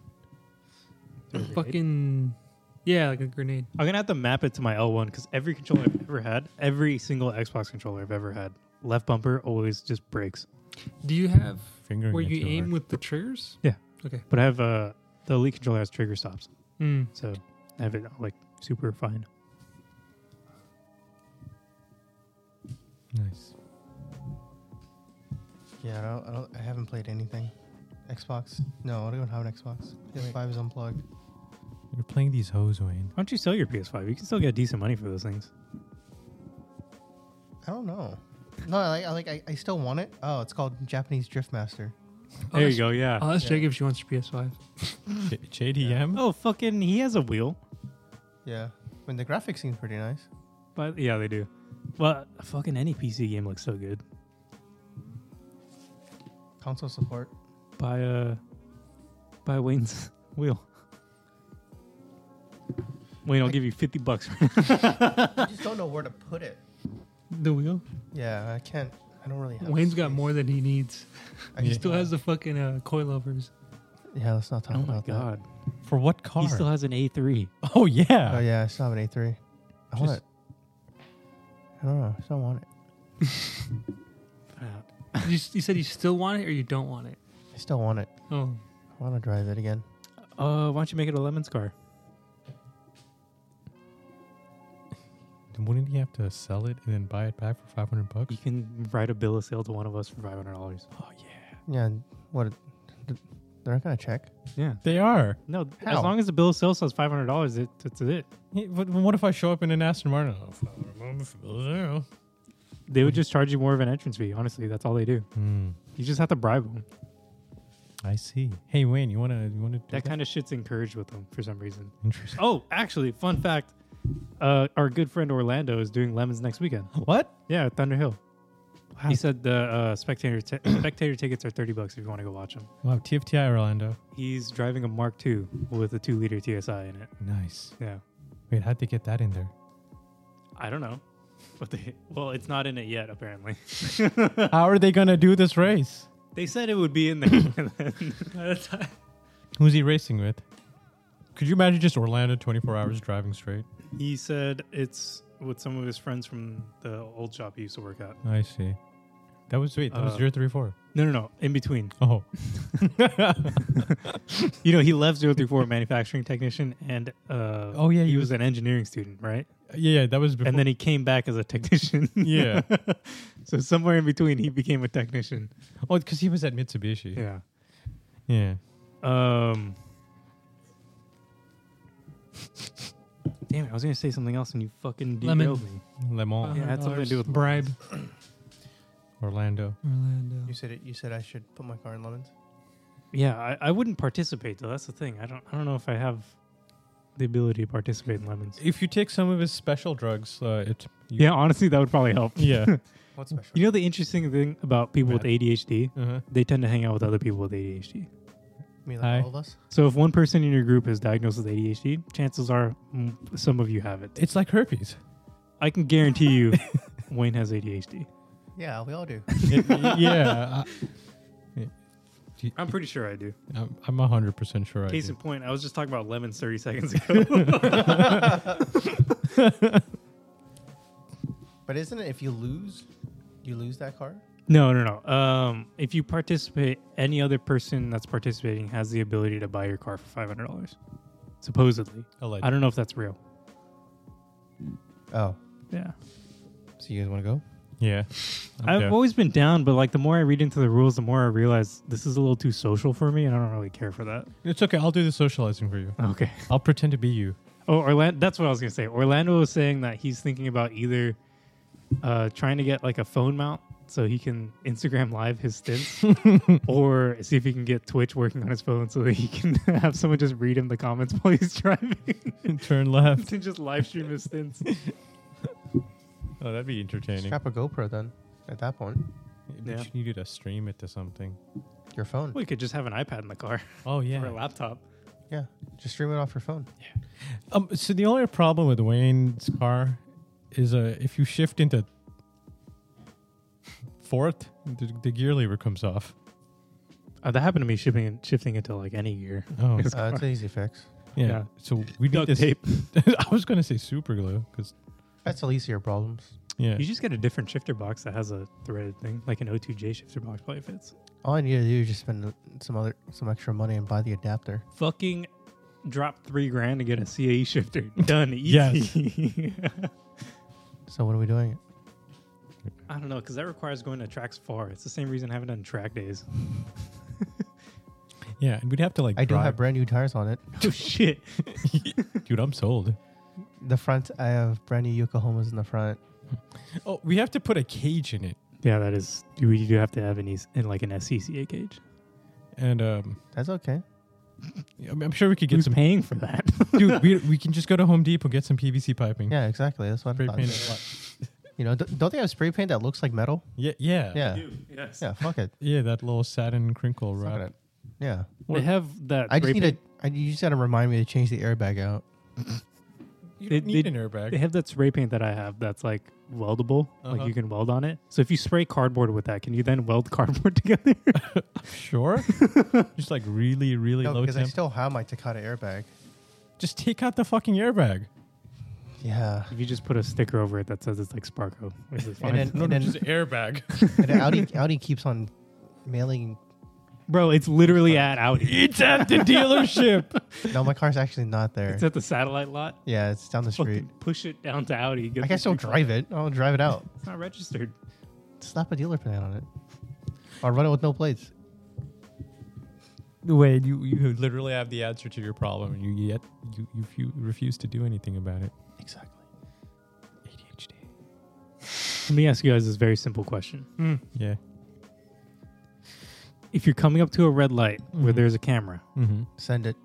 A: Fucking, yeah, like a grenade.
B: I'm gonna have to map it to my L1 because every controller I've ever had, every single Xbox controller I've ever had, left bumper always just breaks.
A: Do you have
C: Fingering
A: where
C: it
A: you
C: too
A: aim
C: hard.
A: with the triggers?
B: Yeah.
A: Okay.
B: But I have the Elite controller has trigger stops,
A: Mm.
B: so I have it like super fine.
C: Nice.
D: Yeah, I haven't played anything. Xbox? No, I don't have an Xbox. PS5 is unplugged.
C: You're playing these hoes, Wayne.
B: Why don't you sell your PS5? You can still get decent money for those things.
D: I don't know. No, I still want it. Oh, it's called Japanese Drift Master.
A: Oh,
B: There you go. Yeah.
A: I'll ask
D: Yeah.
A: Jacob if she wants your PS5.
C: JDM?
B: Oh, fucking! He has a wheel.
D: Yeah. I mean, the graphics seem pretty nice.
B: But yeah, they do. Well, fucking any PC game looks so good.
D: Console support.
B: Buy Wayne's wheel. Wayne, I'll give you $50.
D: I just don't know where to put it.
A: The wheel?
D: Yeah, I can't. I don't really have
A: Wayne's got
D: space.
A: more than he needs.
D: I
A: He
D: just-
A: still has the fucking coilovers.
D: Yeah, let's not talk
B: Oh my
D: about that.
B: god.
C: For what car?
B: He still has an A3.
C: Oh, yeah.
D: Oh yeah, I still have an A3. I want
C: Just-
D: it. I don't know. I still want it.
A: You said you still want it or you don't want it?
D: I still want it.
A: Oh.
D: I want to drive it again.
B: Why don't you make it a Lemons car?
C: Then wouldn't he have to sell it and then buy it back for $500?
B: You can write a bill of sale to one of us for $500.
C: Oh, yeah.
D: Yeah. and What? They're not gonna check.
B: Yeah.
C: They are.
B: No,
D: How?
B: as long as the bill of sale says $500, that's it.
C: Yeah, but what if I show up in an Aston Martin? Oh,
B: They would just charge you more of an entrance fee. Honestly, that's all they do.
C: Hmm.
B: You just have to bribe them.
C: I see. Hey, Wayne, you wanna do
B: That kind of shit's encouraged with them for some reason.
C: Interesting.
B: Oh, actually, fun fact. Our good friend Orlando is doing Lemons next weekend.
C: What?
B: Yeah, at Thunder Hill. He said the spectator tickets are $30 if you want to go watch him.
C: Wow, TFTI Orlando.
B: He's driving a Mark II with a 2-liter TSI in it.
C: Nice.
B: Yeah.
C: Wait, how'd they get that in there?
B: I don't know. But it's not in it yet, apparently.
C: How are they gonna do this race?
B: They said it would be in there.
C: Who's he racing with? Could you imagine just Orlando 24 hours driving straight?
B: He said it's with some of his friends from the old shop he used to work at.
C: I see. That was 034.
B: No. In between.
C: Oh.
B: He left 034 manufacturing technician and he was an engineering student, right?
C: Yeah, that was before.
B: And then he came back as a technician.
C: Yeah.
B: So somewhere in between he became a technician.
C: Oh, because he was at Mitsubishi.
B: Yeah.
C: Yeah.
B: Damn it, I was going to say something else and you fucking
A: Lemon.
B: derailed me.
C: Le Mans.
B: Yeah, it had something to do with
A: bribe.
C: Orlando.
A: Orlando.
D: You said I should put my car in lemons.
B: Yeah, I wouldn't participate though. That's the thing. I don't know if I have the ability to participate in lemons.
C: If you take some of his special drugs,
B: Yeah, honestly, that would probably help.
C: Yeah.
D: What's special?
B: You know the interesting thing about people with ADHD?
C: Uh-huh.
B: They tend to hang out with other people with ADHD.
D: Me like
C: Hi.
D: all of us?
B: So if one person in your group is diagnosed with ADHD, chances are some of you have it.
C: It's like herpes.
B: I can guarantee you Wayne has ADHD.
D: Yeah, we all do.
C: Yeah.
B: I'm pretty sure I do.
C: I'm 100% sure I
B: Case
C: do.
B: in point, I was just talking about lemons 30 seconds ago.
D: But isn't it if you lose that car?
B: No. If you participate, any other person that's participating has the ability to buy your car for $500. Supposedly.
C: Allegedly.
B: I don't know if that's real.
D: Oh,
B: Yeah.
D: so you guys want to go?
C: Yeah.
B: I've always been down, but like the more I read into the rules, the more I realize this is a little too social for me, and I don't really care for that.
C: It's okay. I'll do the socializing for you.
B: Okay.
C: I'll pretend to be you.
B: Oh, Orlando. That's what I was gonna say. Orlando was saying that he's thinking about either trying to get like a phone mount so he can Instagram live his stints, or see if he can get Twitch working on his phone so that he can have someone just read him the comments while he's driving
C: Turn left.
B: and just live stream his stints.
C: Oh, that'd be entertaining.
D: Strap a GoPro then. At that point,
B: Yeah.
C: You need to stream it to something.
D: your phone.
B: We could just have an iPad in the car
C: Oh, yeah.
B: or a laptop.
D: Yeah, just stream it off your phone.
C: So the only problem with Wayne's car is if you shift into fourth, the gear lever comes off.
B: That happened to me shifting into like any gear.
C: Oh,
B: His
D: It's an easy fix.
C: yeah.
B: yeah.
C: So we need
B: Duct
C: this
B: tape.
C: I was going to say super glue because,
D: That's the least of your problems.
C: yeah.
B: You just get a different shifter box that has a threaded thing, like an O2J shifter box probably fits.
D: All I need to do is just spend some extra money and buy the adapter.
B: Fucking drop $3,000 to get a CAE shifter. Done.
C: Yes.
B: Easy.
D: So when are we doing it?
B: I don't know, because that requires going to tracks far. It's the same reason I haven't done track days.
C: Yeah, and we'd have to like
D: I do
C: drive.
D: have brand new tires on it.
B: Oh, shit.
C: Dude, I'm sold.
D: The front, I have brand new Yokohamas in the front.
C: Oh, we have to put a cage in it.
B: Yeah, that is. We do have to have an like an SCCA cage.
C: And
D: That's okay.
C: I'm sure we could get
B: Who's
C: some.
B: paying for that?
C: Dude, we can just go to Home Depot, get some PVC piping.
D: Yeah, exactly. That's what
C: Spray
D: I thought.
C: paint it.
D: You know, don't they have spray paint that looks like metal?
C: Yeah.
D: Yeah.
B: Yes.
D: Yeah, fuck it.
C: Yeah, that little satin crinkle
D: Fuck
C: wrap.
D: it. Yeah.
B: They have that.
D: I just
B: spray
D: need
B: paint-
D: you just got to remind me to change the airbag out.
C: You
B: They-
C: don't need
B: they-
C: an airbag.
B: They have that spray paint that I have that's like weldable. Like
C: Uh-huh.
B: you can weld on it. So if you spray cardboard with that, can you then weld cardboard together?
C: Sure. Just like really, really
D: No,
C: low
D: because I
C: temp.
D: still have my Takata airbag.
C: Just take out the fucking airbag.
D: Yeah.
B: If you just put a sticker over it that says it's like Sparko, which is fine.
D: And then
C: just airbag.
D: and then Audi keeps on mailing.
B: Bro, it's literally at Audi.
C: It's at the dealership.
D: No, my car's actually not there.
B: It's at the satellite lot.
D: Yeah, it's down the street.
B: Fucking push it down to Audi. Get
D: I
B: the
D: can still
B: free car.
D: drive it. I'll drive it out.
B: It's not registered.
D: Slap a dealer plan on it. I'll run it with no plates.
C: Wait, you literally have the answer to your problem, and you refuse to do anything about it.
D: Exactly.
C: ADHD.
B: Let me ask you guys this very simple question.
C: Yeah.
B: If you're coming up to a red light where
C: Mhm.
B: there's a camera
C: Mm-hmm.
D: Send it.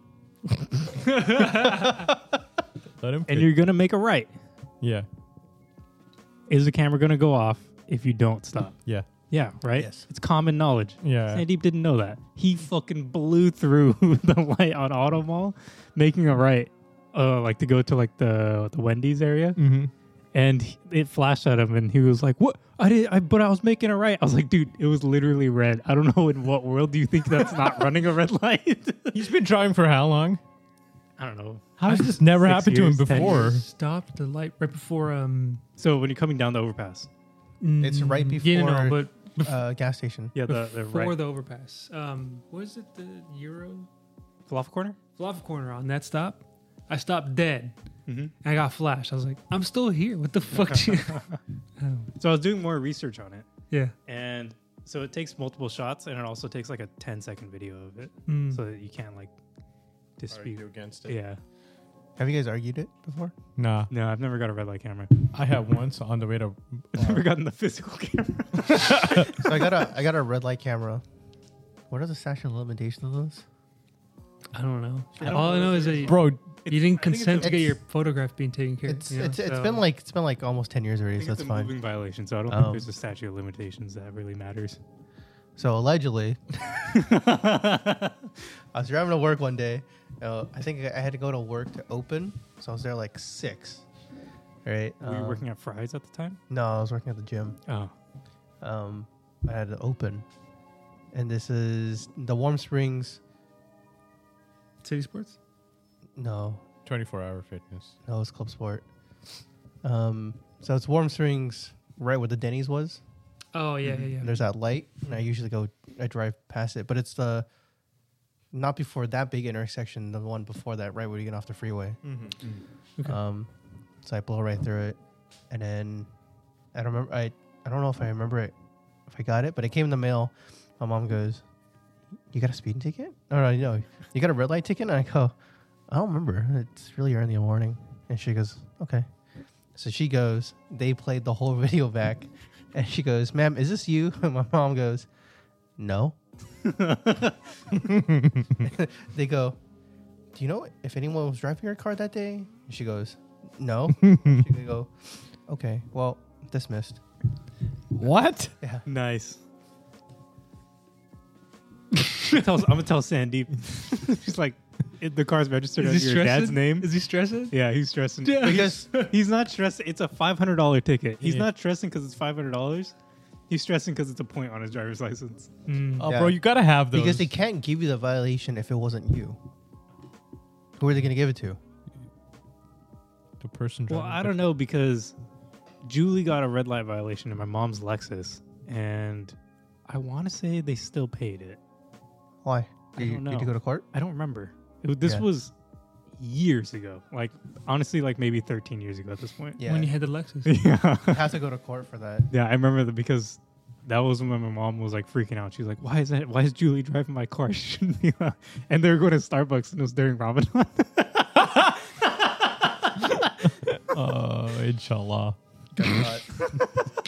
C: Let him.
B: and you're going to make a right,
C: Yeah.
B: is the camera going to go off if you don't stop.
C: Yeah.
B: Yeah, right?
D: Yes.
B: It's common knowledge.
C: Yeah.
B: Sandeep didn't know that. He fucking blew through the light on Auto Mall, making a right, like to go to like the Wendy's area,
C: Mm-hmm.
B: and it flashed at him, and he was like, "What? But I was making a right." I was like, "Dude, it was literally red. I don't know in what world do you think that's not running a red light."
C: He's been driving for how long?
B: I don't know.
C: How has this never
B: 6
C: happened to him
B: years, 10
C: before?
A: Stopped at the light right before.
B: So when you're coming down the overpass,
D: It's right
A: Yeah, no,
D: before-
A: but
D: gas station.
B: yeah, the
A: before
B: right
A: the overpass. What is it? The Euro
B: falafel corner.
A: falafel corner on that stop. I stopped dead.
B: Mm-hmm.
A: And I got flashed. I was like, I'm still here. What the fuck? Oh,
B: So I was doing more research on it,
A: yeah.
B: and so it takes multiple shots, and it also takes like a 10-second video of it,
A: Mm.
B: so that you can't like dispute.
C: against
B: Yeah.
D: Have you guys argued it before?
C: Nah.
B: No, I've never got a red light camera.
C: I have once on the way to.
B: I've never gotten the physical camera.
D: So I got a red light camera. What are the statute of limitations of those?
A: I don't know.
B: I don't
A: All I
B: know
A: know
B: if
A: is that
B: it
A: you
C: Bro,
A: didn't
B: I think
A: consent to get
D: it's-
A: your photograph being taken care of.
D: It's
A: you know,
D: it's
A: so-
D: been like almost 10 years
B: I
D: already,
B: think
D: so
B: it's
D: it's
B: a
D: fine.
B: moving violation, so I don't
D: Oh.
B: think there's a statute of limitations that really matters.
D: So allegedly, I was driving to work one day. I think I had to go to work to open, so I was there like 6. Right?
B: Were you working at Fry's at the time?
D: No, I was working at the gym.
B: Oh.
D: I had to open, and this is the Warm Springs.
A: City Sports?
D: No,
C: 24-hour fitness.
D: no, it's Club Sport. So it's Warm Springs, right where the Denny's was.
A: Oh, yeah, yeah, yeah.
D: And there's that light, and I drive past it, but it's the not before that big intersection, the one before that, right where you get off the freeway.
A: Okay.
D: So I blow right through it, and then I don't know if I remember it, if I got it, but it came in the mail. My mom goes, "You got a speeding ticket?" No, you got a red light ticket? And I go, "I don't remember. It's really early in the morning." And she goes, "Okay." So she goes, they played the whole video back, and she goes, "Ma'am, is this you?" And my mom goes, "No." They go, "Do you know if anyone was driving your car that day?" And she goes, "No." She go, "Okay, well, dismissed."
C: What?
D: Yeah.
B: Nice. I'm gonna tell Sandeep. She's like, the car's registered
A: Is
B: under
A: he
B: your dad's
A: stressing?
B: name.
A: Is he stressing?
B: Yeah, he's stressing.
A: Yeah.
B: But he's not stressing. It's a $500 ticket. He's
C: Yeah.
B: not stressing because it's $500. He's stressing because it's a point on his driver's license.
A: Mm.
C: Oh,
D: Yeah.
C: bro, you gotta have those.
D: Because they can't give you the violation if it wasn't you. Who are they going to give it to?
C: the person.
B: Well, I don't know because Julie got a red light violation in my mom's Lexus, and I want to say they still paid it.
D: Why?
B: I
D: Did you,
B: don't
D: did you
B: know.
D: go to court?
B: I don't remember. This
D: Yeah.
B: was years ago. Like honestly, like maybe 13 years ago at this point.
D: Yeah.
A: When you had the Lexus.
B: Yeah.
D: You have to go to court for that.
B: Yeah, I remember that because that was when my mom was like freaking out. She was like, "Why is Julie driving my car? She shouldn't be." And they were going to Starbucks, and it was during Ramadan.
C: Inshallah.
D: Got caught.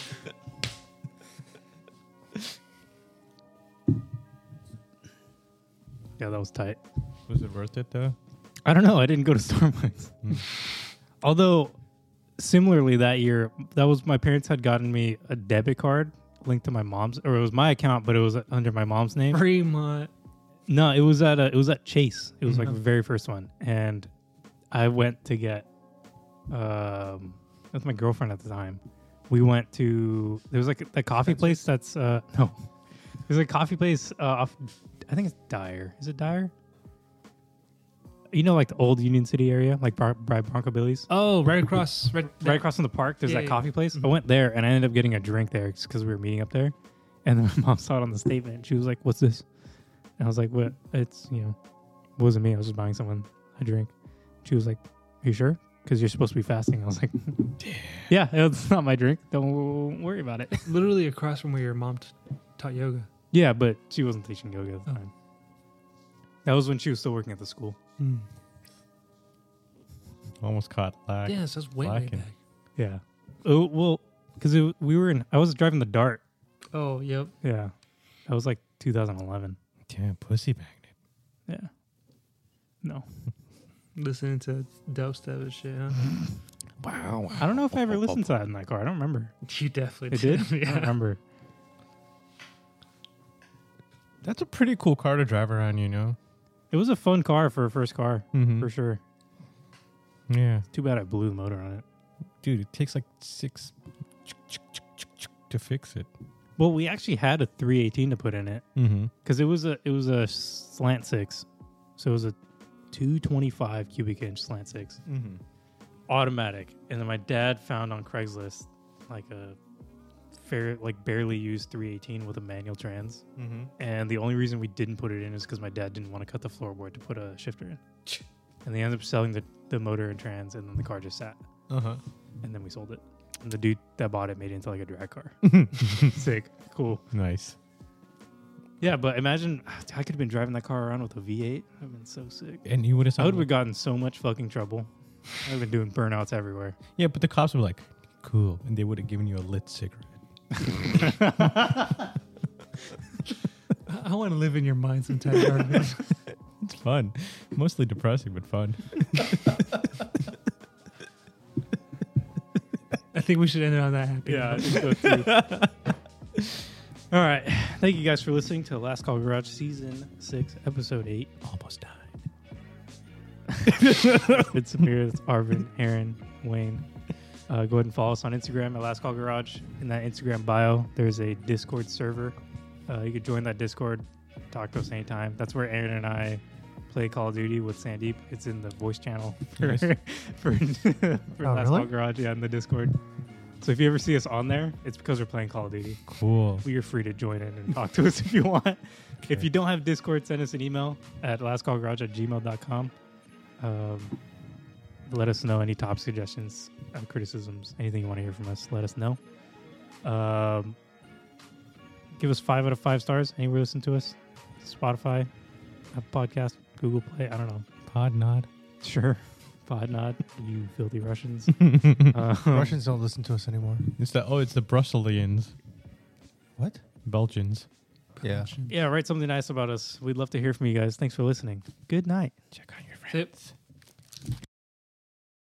B: Yeah, that was tight.
C: Was it worth it though?
B: I don't know. I didn't go to Starbucks. Although, similarly that year, that was my parents had gotten me a debit card linked to my mom's, or it was my account, but it was under my mom's name.
A: Fremont.
B: No, it was at Chase. It was like the very first one, and I went to get with my girlfriend at the time. We went to there was like a coffee place that's no, there's a coffee place off. I think it's Dyer. Is it Dyer? You know, like the old Union City area, like by Bronco Billy's.
A: Oh, right across. Right
B: Across from the park, there's
A: Yeah,
B: that
A: yeah.
B: coffee place. I went there and I ended up getting a drink there because we were meeting up there. And then my mom saw it on the statement. She was like, "What's this?" And I was like, "What? It's it wasn't me. I was just buying someone a drink." She was like, "Are you sure? Because you're supposed to be fasting." I was like, "Yeah, it's not my drink. Don't worry about it."
A: Literally across from where your mom taught yoga.
B: Yeah, but she wasn't teaching yoga at the
A: Oh.
B: time. That was when she was still working at the school.
A: Mm.
C: Almost caught lag.
A: Yeah, so that's way
C: Lacking.
A: back.
B: Yeah. Oh well, because I was driving the Dart.
A: Oh, yep.
B: Yeah, that was like 2011.
C: Damn, pussy magnet.
B: Yeah. No.
A: Listening to dubstep and shit, huh?
C: Wow.
B: I don't know if I ever listened to that in that car. I don't remember.
A: You definitely
B: It did? I don't
A: yeah.
B: remember.
C: That's a pretty cool car to drive around, you know?
B: It was a fun car for a first car,
C: Mm-hmm.
B: for sure.
C: Yeah.
B: Too bad I blew the motor on it.
C: Dude, it takes like 6 to fix it.
B: Well, we actually had a 318 to put in it
C: Mm-hmm.
B: because it was a slant six, so it was a 225 cubic inch slant six,
C: Mm-hmm.
B: automatic. And then my dad found on Craigslist like a barely used 318 with a manual trans.
C: Mm-hmm.
B: And the only reason we didn't put it in is because my dad didn't want to cut the floorboard to put a shifter in. And they ended up selling the motor and trans, and then the car just sat.
C: Uh-huh.
B: And then we sold it. And the dude that bought it made it into like a drag car. Sick. Cool.
C: Nice.
B: Yeah, but imagine I could have been driving that car around with a V8. That would have been so sick.
C: And you would have
B: I would have gotten so much fucking trouble. I would have been doing burnouts everywhere.
C: Yeah, but the cops were like, cool. And they would have given you a lit cigarette.
A: I want to live in your mind sometime, Arvin.
C: It's fun. Mostly depressing, but fun.
A: I think we should end it on that happy.
B: Yeah.
A: note.
B: just go through. All right. Thank you guys for listening to Last Call Garage Season 6, Episode 8.
C: Almost died.
B: It's Samir, it's Arvin, Aaron, Wayne. Go ahead and follow us on Instagram at Last Call Garage. In that Instagram bio, there's a Discord server. You could join that Discord, talk to us anytime. That's where Aaron and I play Call of Duty with Sandeep. It's in the voice channel for,
C: Nice.
B: for Last
D: really?
B: Call Garage, yeah, in the Discord. So if you ever see us on there, it's because we're playing Call of Duty.
C: Cool.
B: You're free to join in and talk to us if you want. If you don't have Discord, send us an email at lastcallgarage@gmail.com. Let us know any top suggestions, criticisms, anything you want to hear from us. Let us know. Give us 5 out of 5 stars anywhere you listen to us. Spotify, Apple Podcast, Google Play. I don't know.
C: Pod nod.
B: Sure. Podnod, you filthy Russians.
D: Russians don't listen to us anymore.
C: It's the Brusselians.
D: What?
C: Belgians.
D: Yeah.
B: Yeah, write something nice about us. We'd love to hear from you guys. Thanks for listening. Good night.
C: Check on your
A: Tip.
C: friends.